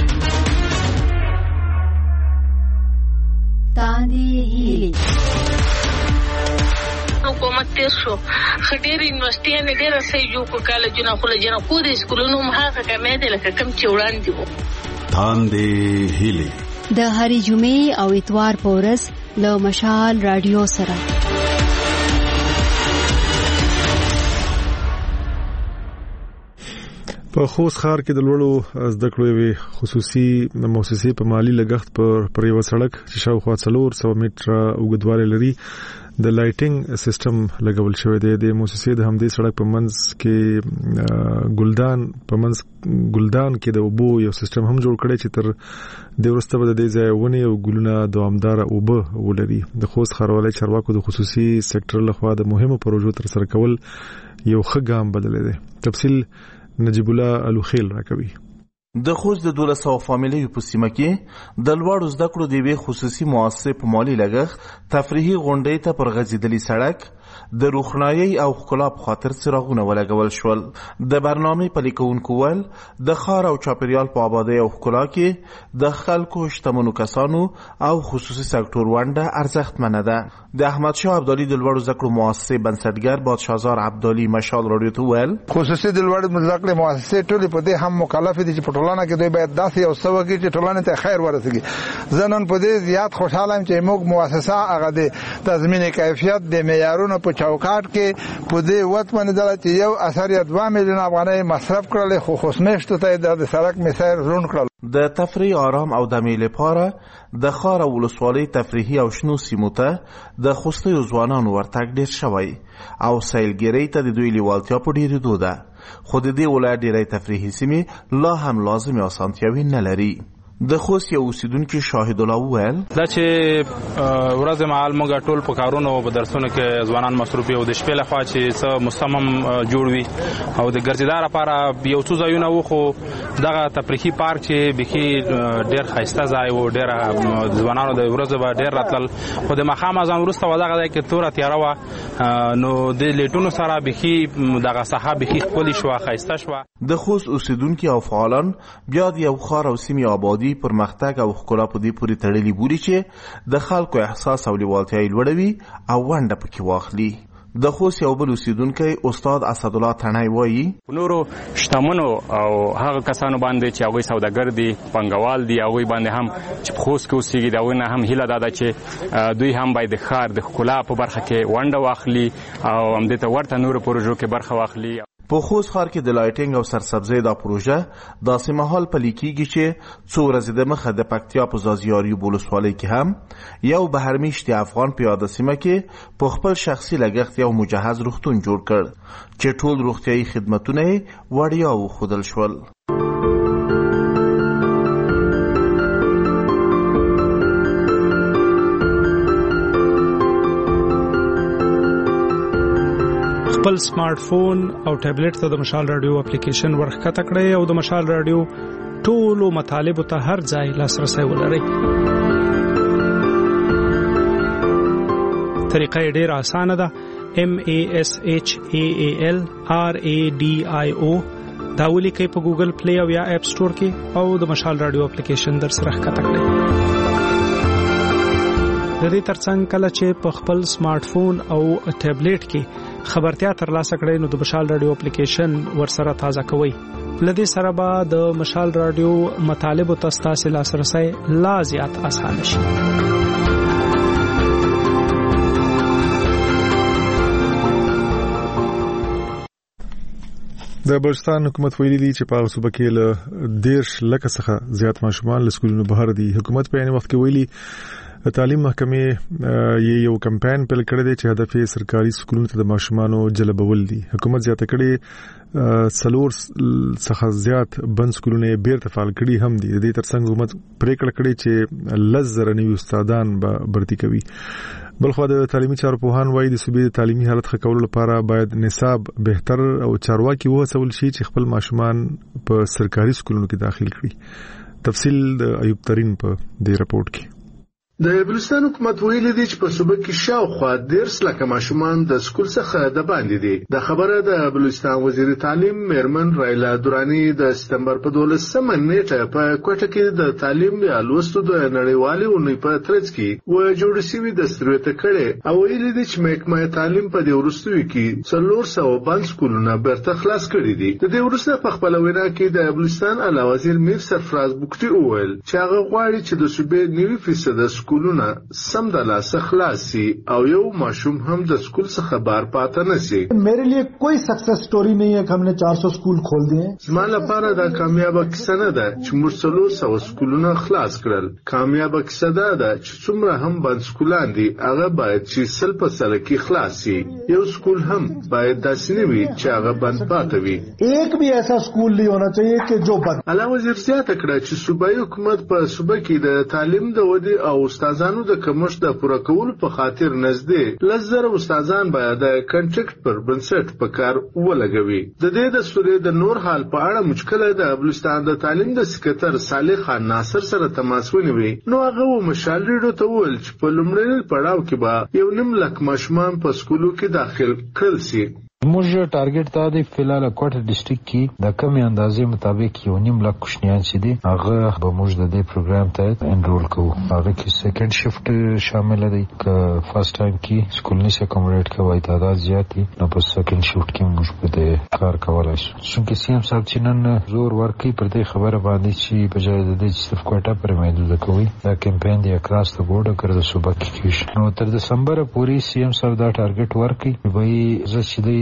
تاندې هیلې حکومت تیر شو خډيري یونیورسيټي ډېر صحیح جوړ کړ کالجونه خو لجنه خو د سکولونو مخه کمې دي لکه کم چې وړاندې وو. تاندې هیلې د هرې جمعې او اتوار په ورځ له مشال رادیو سره. په خوست ښار کې د لوړو زده کړو یوې خصوصي مؤسسې په مالی لګښت پر یو سړک چې شاوخوا 400 متره اوږدوالی لري د لایټینګ سیستم لګول شوی دی. د مؤسسې د همدې سړک په منځ کې ګلدان کې د اوبو یو سیستم هم جوړ کړی چې تر دې وروسته به د دې ځای ونې او ګلونه دوامداره اوبه ولري. د خوست ښاروالۍ چارواکو د خصوصي سکتور لخوا د مهمو پروژو ترسره کول یو ښه ګام بللی دی. تفصیل نجیب الله الوخیل راکوي. د خوست د 1200 فامیلیو په سیمه کې د لوړو زده کړو د یوې خصوصي مؤسسې په مالي لګښت تفریحي غونډې ته پر غځېدلي سړک د روښنايي او ښکلا په خاطر څراغونه ولګول شول. د برنامې پلي کوونکو ویل د ښار او چاپیریال په آبادۍ او ښکلا کې د خلکو شتمنو کسانو او خصوصي سکتور ونډه ارزښتمنه ده. د احمد شاه ابدالي د لوړو زده کړو مؤسسې بنسټګر بادشاهزار ابدالي مشال رادیو ته ویل خصوصي د لوړو زده کړو مؤسسې ټولې په دې هم مکلف دي چې په ټولنه کې دوی باید داسې یو څه وکړي چې ټولنې ته خیر ورسیږي. زه نن په دې زیات خوشاله یم چې موږ مؤسسه هغه د تضمین کیفیت د معیارونو په چوکاټ کې په دې وخت باندې دله چې یو اثر یا 2 میلیون افغانۍ مصرف کړل خو خوشمشت ته د سړک مسیر رون کړل. د تفریح آرام او دمې لپاره د ښار او ولسوالۍ تفریحي او شنو سیمو ته د خوستیو ځوانانو ورتګ ډېر شوی او سیلګرۍ ته د دوی لیوالتیا په ډېرېدو ده. خو د دې ولایت ډېری تفریحي سیمې لا هم لازمې اسانتیاوې نه لري. د خوست یو اوسیدونکو شاهد الله وویل دا چې ورځ مهال موږ ټول په کارونو او په درسونو کې ځوانان مصروف یو د شپې لخوا چې څه مصمم جوړ وي او د ګرځیدار لپاره یو څو ځایونه و خو دغه تفریحي پارک چې بخي ډېر ښایسته ځای و ډېر ځوانانو د ورځ به ډېر راتل خو د ماښام اذان وروسته ودغه ځای کې توره تیاره وه نو د لیټونو سره بخي دغه ساحه بخي ښکلې شوه ښایسته شوه. د خوست اوسیدونکي او فعالان بیا د یو ښار او سیمې آبادي پرمختګ او ښکلا په دې پورې تړلي بولي چې د خلکو احساس او لیوالتیا یې لوړوي او ونډه پکې واخلي. د خوست یو بل اوسیدونکی استاد اسدالله تڼۍ وایي نورو شتمنو او هغه کسانو باندې چې هغوی سوداګر دي پانګوال دي هغوی باندې هم چې په خوست کې اوسېږي د هغوی نه هم هیله دا ده چې دوی هم باید د ښار د ښکلا په برخه کې ونډه واخلي او همدې ته ورته نورو پروژو کې برخه واخلي. په خوست ښار کې د لایټینګ او سرسبزۍ دا پروژه داسې مهال پلي کېږي چې څو ورځې دمخه د پکتیا په ځاځیاري ولسوالۍ کې هم یو بهرمیشتي افغان پیاده سیمه کې په خپل شخصي لګښت یو مجهز روغتون جوړ کړ چې ټول روغتیایي خدمتونه یې وړیا وښودل شول. خپل سمارټ فون او ټابلیټ ته د مشال رادیو اپلیکیشن ورخکته کړئ او د مشال رادیو ټولو مطالبو ته هر ځای لاسرسي ولرئ. طریقه یې ډېره اسانه ده. MASHALRADIO دا ولیکئ په ګوګل پلی او یا اپ سٹور کې او د مشال رادیو اپلیکیشن در سره ښکته کړئ. د دې ترڅنګ کله چې په خپل سمارټ فون او ټابلیټ کې خبرتیا ترلاسه کړئ نو د مشال رادیو اپلیکیشن ورسره تازه کوئ. لدې سره به د مشال رادیو مطالبو ته ستاسو لاسرسي لا زیات اسانه شي. د بلوچستان حکومت ویلي دی چې په صوبه کې له 10 لک څخه زیات ماشومان له سکولونو بهر دي. حکومت په یعنی وخت کې ویلي تعلیم محکمې یو کمپاین پیل کړی دی چې هدف یې سرکاري سکولونو ته د ماشومانو جلبول دي. حکومت زیاته کړي 4 څخه زیات بند سکولونه بیرته فعال کړي هم دي. د دې ترڅنګ حکومت پریکړه کړې چې 10,000 نوي استادان به برتي کوي. بلخو د تعلیمي چارو پوهان وایي د صوبې د تعلیمي حالت ښه کولو لپاره باید نصاب بهتر او چارواکي وهڅول شي چې خپل ماشومان په سرکاري سکولونو کې داخل کړي. تفصیل د ایوب ترين په دې رپورت کې. د بلوچستان حکومت ویلي دی چې په صوبه کې شاوخوا 10 لک ماشومان د سکول څخه د باندې دي. د خبره د بلوچستان وزیر تعلیم میرمن رایلا دورانی د سپتمبر په 12 نیټه په کوټه کې د تعلیم یا لوستو د نړیوالې اونۍ په ترڅ کې و جوړ شوی د سترته کړي او ویلي دی چې محکمه تعلیم په دې ورستوي کې 400 بند سکولونه برته خلاص کړي دي. د دې ورسته په خپل وینا کې د بلوچستان اعلی وزیر میر سرفراز بوکټي وویل چې هغه غواړي چې د صوبې 90% سکولونه سم د لاسه خلاصي او یو ماشوم هم د سکول څخه بار پاتې نشي. मेरे लिए कोई सक्सेस स्टोरी नहीं है कि हमने 400 स्कूल खोल दिए. زما لپاره دا کامیابه کیسه نه ده چې موږ 400 سکولونه خلاص کړل. کامیابه کیسه ده چې څومره هم بند سکولان دي هغه باید چې 100% کې خلاصي. یو سکول هم باید داسې نه وي چې هغه بند پاتې وي. एक भी ऐसा स्कूल नहीं होना चाहिए कि जो बंद. اعلی وزیر زیاته کړه چې صوبایي حکومت په صوبه کې د تعلیم د ودې او استادانو د کمښت د پوره کولو په خاطر نږدې 10,000 استادان باید د کنټریکټ پر بنسټ په کار ولګوي. د دې د سوري د نور حال په اړه مشکله د بلوچستان د تعلیم د سکرټر صالح خان ناصر سره تماس ونیوي. نو هغه مشال ریډو ته وویل چې په لومړني پړاو کې به 1.5 لک ماشومان په سکولو کې داخل کړل شي. موږ ټارګټ ته د فلال کوټه ډیسټریکټ کې د کمی اندازې مطابق 1.5 لک کوشنیان چې دي هغه به موږ د دې پروګرام ته انرول کوو. هغه کې سیکنډ شفټ شامل دي که فرست ټایم کې سکول نشي کومریټ کوي تعداد زیات دي نو په سیکنډ شفټ کې موږ په دې کار کولای شو. چې سي ام صاحب چې نن زور ورکړي پر دې خبره باندې چې بجای د دې صرف کوټه پر محدود کوي دا کمپاین دی اکراس د بورډ کړو صوبه کې نو تر دسمبر پورې سي ام صاحب دا ټارګټ ورکړي وایي زه چې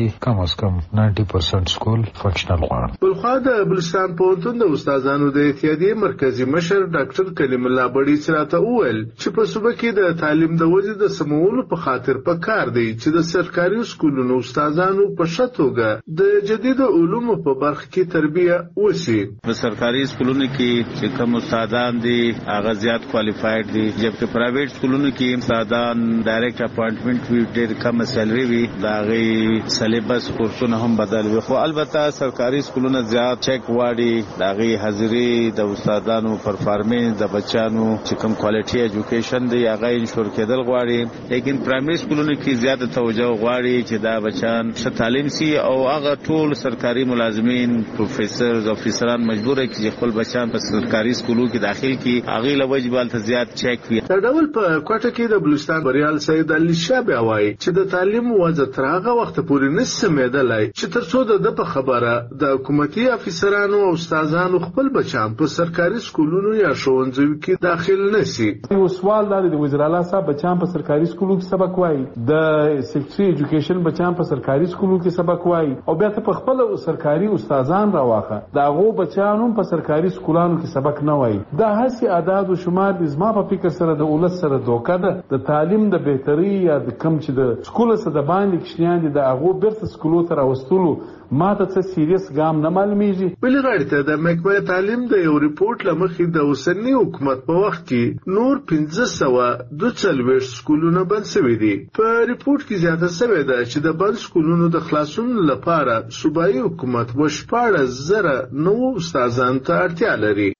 کې کم از کم 90% سکول فنکشنل غواړي. بلخوا د بلوچستان پوهنتون د استادانو د اتحادیې مرکزی مشر ډاکټر کلیم الله بړي چراته وویل چې په صوبه کې د تعلیم د وجې د سمولو په خاطر پکار دی چې د سرکاري سکولونو استادانو په ښه توګه د جدید علومو په برخه کې تربیه وشي. په سرکاري سکولونو کې چې کوم استادان دي هغه زیات کوالیفاید دي، جبکې پرایویټ سکولونو کې استادان ډایرکټ اپاینټمنټ وی ډېر کم سیلري وي، دا غي سلیبس کورسونه هم بدل وي. خو البته سرکاري سکولونه زیات چیک واړي، دا غي حاضری د استادانو پرفارمنس د بچانو چې کوم کوالټي ایجوکیشن دی هغه انشور کېدل غواړي. لیکن پرایمري سکولونو کې زیات توجه غواړي چې دا بچان ښه تعلیم سي او هغه ټول سرکاري ملازمین پروفیسرز افیسران مجبور دي چې خپل بچان په سرکاري سکولو کې داخل کړي، هغه لوجب ته زیات چیک وي. د ډول په کوټه کې د بلوچستان بریال سید علي شاه وایي چې د تعلیم وضع تر هغه وخت پورې نه سمېدلای چې ترڅو د په خبره د حکومتي افیسرانو او استادانو خپل بچان په سرکاري سکولونو یا ښوونځیو کې داخل نشي. یو سوال دا د وزیر اعلی صاحب بچان په سرکاري سکولو کې سبق وایي، د سیکټري ایجوکیشن بچان په سرکاري سکولو کې سبق وایي، او بیا ته په خپل سرکاري استادان راواخه دا غو بچانو په سرکاري سکولانو کې سبق نه وایي. دا هسي اعداد او شمار د زما په فکر سره د اولاد سره دوکه ده. د تعلیم د بهتري یا د کم چې د سکول سره د باندې کښنیان دي د هغه بیرته سکولو ته راوستلو ماته څه سیریس ګام نه معلومیږي. بلې غاړې ته د محکمه تعلیم د یو ریپورت لمخې د اوسنی حکومت په وخت کې نور 1542 سکولونه بند شوي دي. په ریپورت کې زیاته شوې ده چې د بند سکولونو د خلاصون لپاره صوبایي حکومت 14,000 نوو استادانو ته اړتیا لري.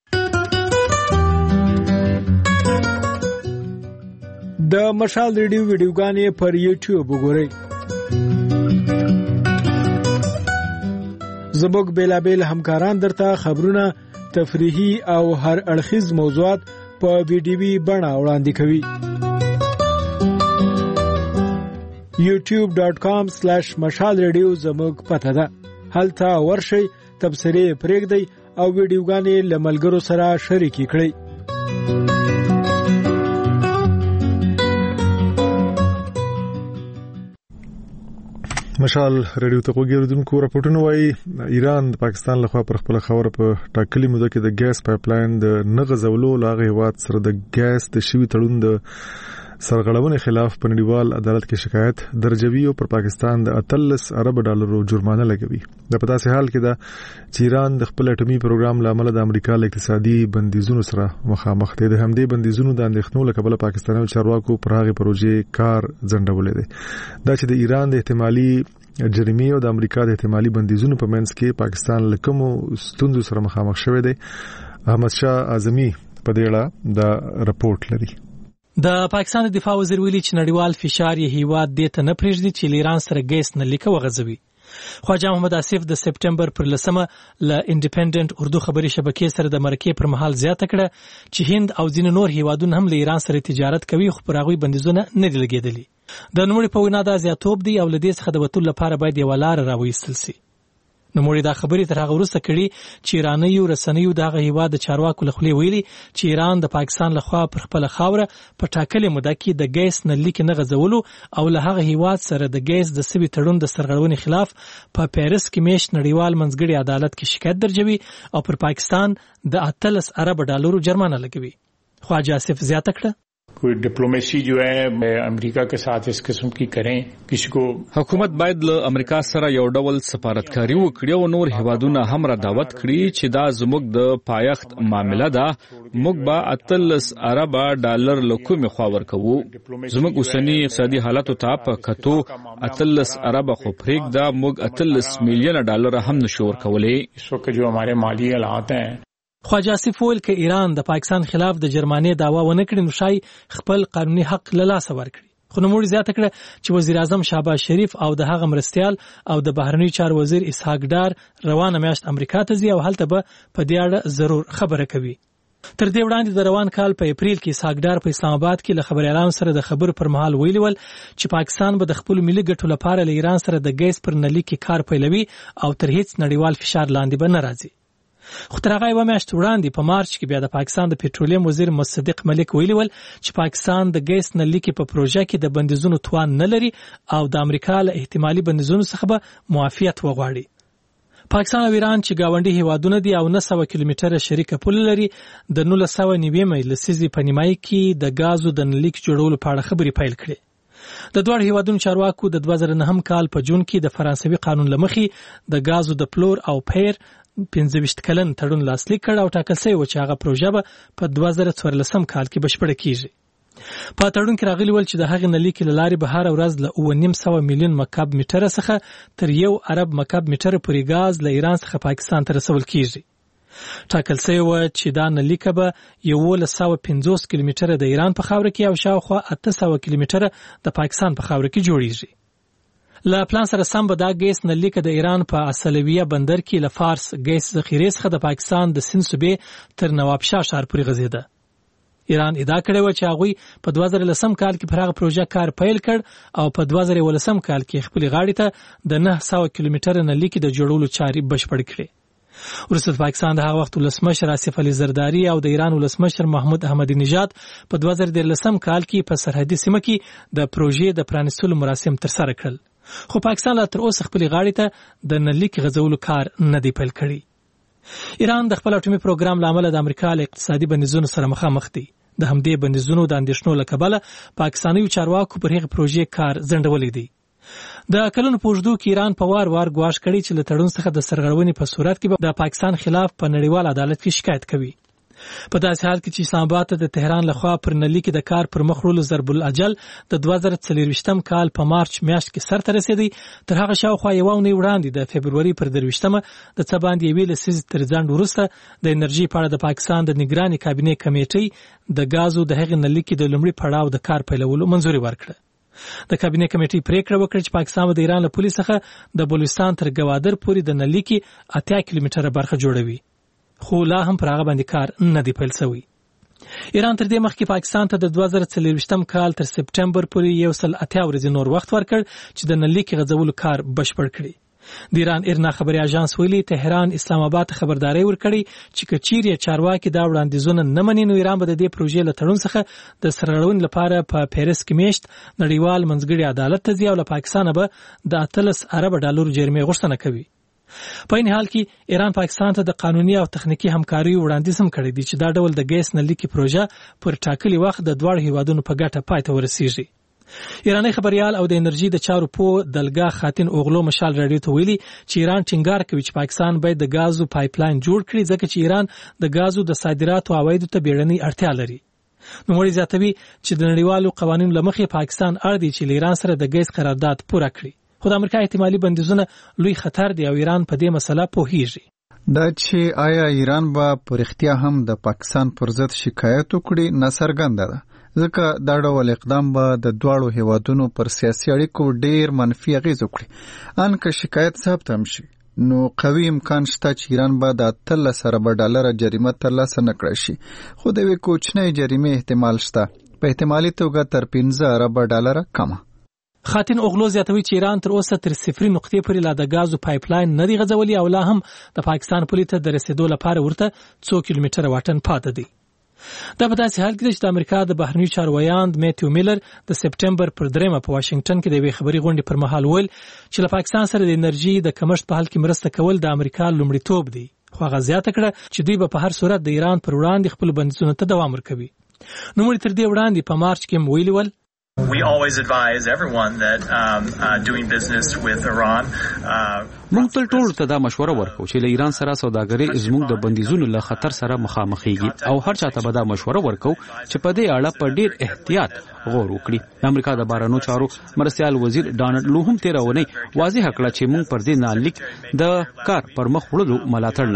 د مشال ریډیو ویډیوګانې پر یوټیوب وګورئ. زموږ بیلابیل همکاران درته خبرونه، تفریحي او هر اړخیز موضوعات په ویډیوي بڼه وړاندې کوي. youtube.com/mashalradio زموږ پته ده. هلته ورشئ، تبصرې پرېږدئ او ویډیوګانې له ملګرو سره شریکې کړئ. مشال ریډیو ته وګورئ. راپورټونه وايي ایران د پاکستان لخوا پر خپل خبره په ټاکلي موده کې د ګیس پایپلاین د نغځولو لاغه هیواد سره د ګیس د شوی تړون د سرغړونې خلاف په نړیوال عدالت کې شکایت درجوي او پر پاکستان د 13 ارب ډالرو جرمانه لګوي. د پتا سه حال کې دا چې ایران د خپل اټومي پروګرام لامل د امریکا له اقتصادي بندیزونو سره مخامخ دی. د همدې بندیزونو د اندېښنو له کبله پاکستاني چارواکو پر هغه پروژې کار ځنډولې دی. دا چې د ایران د احتمالي جرمي او د امریکا د احتمالي بندیزونو په منځ کې پاکستان له کومو ستونزو سره مخامخ شوی دی. احمد شاه اعظمي په دې اړه دا رپورټ لري. د پاکستان دفاع وزیر ویلي چې نړیوال فشار یې هیواد دې ته نه پرېږدي چې ایران سره ګیس نه لیکه وغځوي. خواجه محمد آصف د سپټمبر پر 10 له انډیپندنت اردو خبري شبکې سره د مرکې پر مهال زیاته کړه چې هند او ځینې نور هیوادونه هم له ایران سره تجارت کوي، خو پر هغوی بندیزونه نه دي لګېدلي. د نوموړي په وینا دا زیاتوب دی او له دې څخه د وتلو لپاره باید یوه لاره راویستل سي. نوموړي دا خبرې تر هغه وروسته کړي چې ایرانیو رسنیو دغه هیواد د چارواکو له خولې ویلي چې ایران د پاکستان لخوا پر خپله خاوره په ټاکلې موده کې د ګیس نه لیکې نه غځولو او له هغه هیواد سره د ګیس د سوي تړون د سرغړونې خلاف په پیرس کې میاشت نړیوال منځګړي عدالت کې شکایت درجوي او پر پاکستان د 13 ارب ډالرو جرمانه لګوي. خواجه آصف زیاته کړه کوئی ڈپلومیسی جو ہے امریکا کے ساتھ اس قسم کی کریں. کسی کو حکومت باید له امریکا سره یو ډول سفارتکاری وکړي او نور هیوادونه هم را دعوت کړي چې دا زموږ د پایښت معامله ده. موږ به 13 ارب ډالر له کومې خوا ورکوو. زموږ اوسنی اقتصادي حالت ته په کتو 13 ارب خو پرېږده، موږ 13 میلیون ډالر هم نشو ورکولی. اس وقت جو ہمارے مالی حالات ہیں. خواجه آصف ویل که ایران د پاکستان خلاف د جرمانې دعوا ونه کړي نو شای خپل قانوني حق له لاسه ورکړي. خو نوموړي زیاته کړه چې وزیر اعظم شهباز شریف او د هغه مرستیال او د بهرنیو چارو وزیر اسحاق ډار روانه میاشت امریکا ته ځي او هلته به په دې اړه ضرور خبره کوي. تر دې وړاندې د روان کال په اپریل کې اسحاق ډار په اسلام آباد کې له خبريالانو سره د خبرو پر مهال ویلي ول چې پاکستان به د خپل ملي ګټو لپاره له ایران سره د ګیس پر نلیکي کار پیلوي او تر هیڅ نړیوال فشار لاندې به نه راځي. خو تر هغه یوه میاشت وړاندې په مارچ کې بیا د پاکستان د پټرولیم وزیر مصدق ملک ویلي ول چې پاکستان د ګیس نلیکې په پروژه کې د بندیزونو توان نه لري او د امریکا له احتمالي بندیزونو څخه به معافیت وغواړي. پاکستان او ایران چې گاونډي هیوادونه دي او 900 کیلومتره شریکه پوله لري د 1990 مې لسیزې په نیمایي کې د غازو د نلیک جوړولو په اړه خبرې پیل کړې. د دوه هیوادونو چارواکو د 2009 کال په جون کې د فرانسوي قانون لمخې د غازو د پلور او پیر 15 کلن تړون لاسلیک کړ او ټاکل شوی و چې هغه پروژه به په 2014 کال کې بشپړه کیږي. په تړون کې راغلی ول چې د هغې نلیکې له لارې به هره ورځ له 9.5 میلیون مکعب میټره څخه تر 1 ارب مکعب میټره پورې ګاز له ایران څخه پاکستان ته رسول کیږي. ټاکل شوی و چې دا نلیکه به 1150 کیلومتره د ایران په خاوره کې او شاوخوا 800 کیلومتره د پاکستان په خاوره کې جوړیږي. له پلان سره سم به دا ګیس نلیکه د ایران په اصلویه بندر کې له فارس ګیس ذخیرې څخه د پاکستان د سند صوبې تر نوابشاه ښار پورې غځېده. ایران ادعا کړې و چې هغوی په 2010 کال کې پر هغه پروژه کار پیل کړ او په 2018 کال کې خپل غاړې ته د 900 کیلومتره نلیکې د جوړولو چارې بشپړ کړې. وروسته پاکستان د هغه وخت ولسمشر آصف علي زرداری او د ایران ولسمشر محمود احمدی نژاد په 2013 کال کې په سرحدي سیمه کې د پروژې د پرانیستلو مراسم ترسره کړل. خو پاکستان لا تر اوسه خپل غاړې ته د نلیک غځولو کار نه دی پیل کړی. ایران د خپل اټومي پروګرام لامل د امریکا له اقتصادي بندیزونو سره مخامخ دی. د همدې بندیزونو د اندېښنو له کبله پاکستاني چارواکو پر هغه پروژې کار ځنډولی دی. د کلونو په اوږدو کې ایران په وار ګواښ کړی چې له تړون څخه د سرغړونې په صورت کې د پاکستان خلاف په نړیوال عدالت کې شکایت کوي. په داسې حال کې چې اسلام آباد ته د تهران لخوا پر نلیکې د کار پر مخ وړلو ضرب الاجل د 2024 کال په مارچ میاشت کې سرته رسیدی، تر هغه شاوخوا یوه اونۍ وړاندې د فبروري پر 23مه د څه باندې یوې لسیزې تر ځنډ وروسته د انرژي په اړه د پاکستان د نګراني کابینې کمیټې د غازو د هغې نلیکې د لومړي پړاو د کار پیلولو منظوري ورکړه. د کابینې کمیټې پریکړه وکړه چې پاکستان د ایران له پولې څخه د بلوچستان تر ګوادر پورې د نلیکې 80 کیلومتره برخه جوړوي، خو لا هم پر هغه باندې کار نه دی پیل شوی. ایران تر دې مخکې پاکستان ته د 2024 کال تر سپټمبر پورې 180 ورځې نور وخت ورکړ چې د نلیکې غځولو کار بشپړ کړي. د ایران ایرنا خبري اژانس ویلي تهران اسلام آباد خبرداري ورکړي چې کچيري چارواکي دا وړاندیزونه نه مني نو ایران به د دې پروژې له تړون څخه د سرغړونې لپاره په پیرس کې میشت نړیوال منځګړي عدالت ته ځي او له پاکستان به د 18 ارب ډالر جریمه غوښتنه کوي. په این حال کې ایران پاکستان ته د قانوني او تخنیکی همکاري وړاندیز هم کړی دی چې دا ډول د ګیس نلیکې پروژه پر ټاکلي وخت د دوه هیوادونو په ګټه پای ته ورسیږي. ایرانی خبريال او د انرژي د چارو په دلګا خاتن اوغلو مشال رادیو ته ویلي چې ایران ټینګار کوي چې پاکستان باید د غازو پایپلاین جوړ کړي ځکه چې ایران د غازو د صادراتو عوایدو ته بیړنۍ اړتیا لري. نوموړي زیاتوي چې د نړیوالو قوانینو لمخې پاکستان اړ دی چې ایران سره د غیز قرارداد پوره کړي. خو د امریکا احتمالي بندیزونه لوی خطر دی او ایران په دې مسله پوهیږي. دا چې آیا ایران به پر اختیا هم د پاکستان پر ضد شکایت وکړي ناڅرګنده ده، ځکه دا ډول اقدام به د دواړو هیوادونو پر سیاسي اړیکو ډیر منفي اغیز وکړي. ان که شکایت ثبت هم شي نو قوي امکان شته چې ایران به د 13 ارب ډالر جریمه ترلاسه نه کړي شي، خو د یوې کوچنۍ جریمې احتمال شته، په احتمالي توګه تر 15 ارب ډالر کمه. خاتن اوغلو زیاتوي چې ایران تر اوسه تر صفري نقطې پورې لا د غازو پایپلاین نه دی غځولی او لا هم د پاکستان پولې ته د رسیدو لپاره ورته 2 کیلومتره واټن پاتې دی. دا په داسې حال کې چې د امریکا د بهرنیو چارو ویاند میتیو میلر د سپټمبر پر 3 په واشنگټن کې د یوې خبري غونډې پر مهال ویل چې له پاکستان سره د انرژي د کمښت په حل کې مرسته کول د امریکا لومړیتوب دی، خو هغه زیاته کړه چې دوی به په هر صورت د ایران پر وړاندې خپل بندیزونو ته دوام ورکوي. نوموړي تر دې وړاندې په مارچ کې ویلي ول We always advise everyone that doing business with Iran. موږ تل ټول ته دا مشوره ورکو چې له ایران سره سوداګري زموږ د بندیزونو له خطر سره مخامخېږي او هر چاته به دا مشوره ورکو چې په دې اړه په ډیر احتیاط غور وکړي. امریکا د بهرنیو چارو مرستیال وزیر ډانلډ لو هم تیرونی واضح کړه چې موږ پر دې نالیک د کار پر مخ وړلو ملاتړ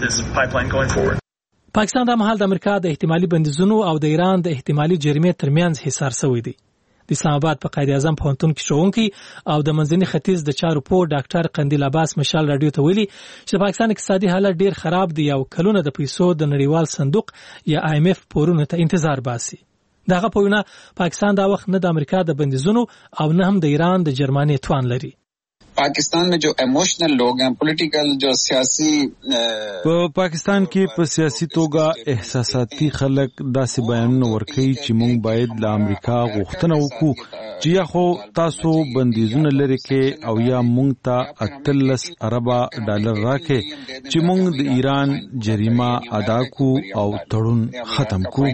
نکوو. پاکستان د مهال د امریکا د احتمالي بندیزونو او د ایران د احتمالي جریمې ترمنځ حصار شوی دی. د اسلام آباد په قائد اعظم پوهنتون کې ښوونکی او د منځني ختیځ د چارو په ډاکټر قندیل عباس مشال رادیو ته ویلي چې پاکستان اقتصادي حالت ډیر خراب دی او کلونه د پیسو د نړیوال صندوق یا IMF پورونه ته انتظار باسي. دغه په وینا پاکستان دا وخت نه د امریکا د بندیزونو او نه هم د ایران د جرمني توان لري. पाकिस्तान में जो इमोशनल लोग हैं पॉलिटिकल जो सियासी په پاکستان کې په سیاسي توګه احساساتي خلک داسې بیانونه ورکوي چې موږ باید له امریکا غوښتنه وکړو چې یا خو تاسو بندیزونه لري کې او یا موږ ته 18 ارب ډالر راکې چې موږ د ایران جریمه ادا کو او تړون ختم کو.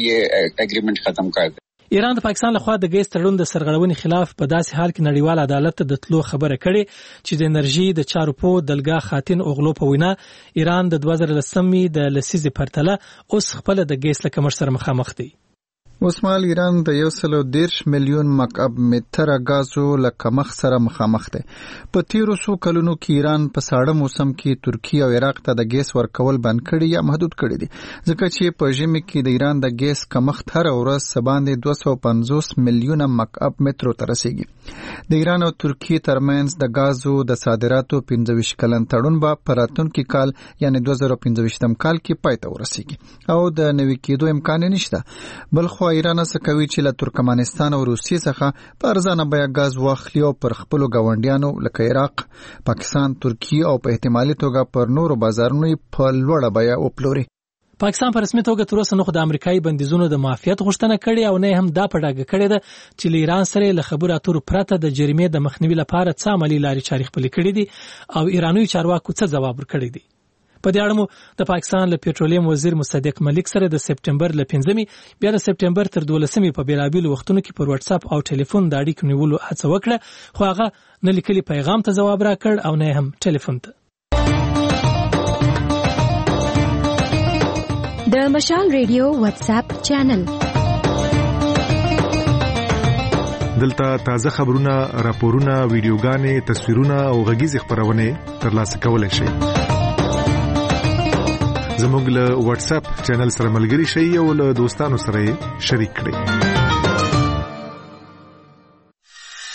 ایران د پاکستان لخوا د ګیس تړون د سرغړونې خلاف په داسې حال کې نړیوال عدالت ته د تلو خبره کړې چې د انرژي د چارو په دلګه خاتن اوغلو په وینا ایران د 2010 د لسیزې پرتله اوس خپل د ګیس له کمښت سره مخامخ دی. اوسمال ایران د 110 میلیون مکعب متره غازو له کمښت سره مخامخ دی. په تیرو څو کلونو کې ایران په ساړه موسم کې ترکیه او عراق ته د ګیس ورکول بند کړي یا محدود کړي دي ځکه چې په ژمي کې د ایران د ګیس کمښت هر ورځ سباندې 250 میلیون مکعب مترو ته رسیږي. د ایران او ترکیه ترمنځ د غازو د صادراتو 15 کلن تړون به په راتلونکي کال یعنی 2015 کال کې پای ته ورسیږي او د نوي کېدو امکان نشته. بلخو ایران څه کوي چې له ترکمنستان او روسیې څخه په ارزانه بیه غاز واخلي او پر خپل غونډیانو لکه عراق، پاکستان، ترکیه او په احتمالي توګه پر نورو بازارونو په لوړه بیه وپلوري. پاکستان په رسمي توګه تر اوسه نه د امریکایي بندیزونو د معافیت غوښتنه کړې او نه هم دا په ډاګه کړې ده چې له ایران سره له خبرو اترو پرته د جریمې د مخنیوي لپاره څه عملي لارې چارې خپلې کړې دي او ایرانوي چارواکو څه ځواب ورکړی دی. په دې اړه مو د پاکستان له پېټرولیم وزیر مصدق ملک سره د سپټمبر ل 15 بیا د سپټمبر تر 12 په بیلابیلو وختونو کې پر واتس اپ او ټلیفون د اړیکو نیولو هڅه وکړه خو هغه نه لیکلي پیغام ته جواب راکړ او نه هم ټلیفون ته. د مشال ریډیو واتس اپ چینل دلته تازه خبرونه، راپورونه، ویډیوګانې، تصویرونه او غږیز خبرونه ترلاسه کولای شئ. زموږ له واتس اپ چینل سره ملګري شئ او له دوستانو سره شریک کړئ.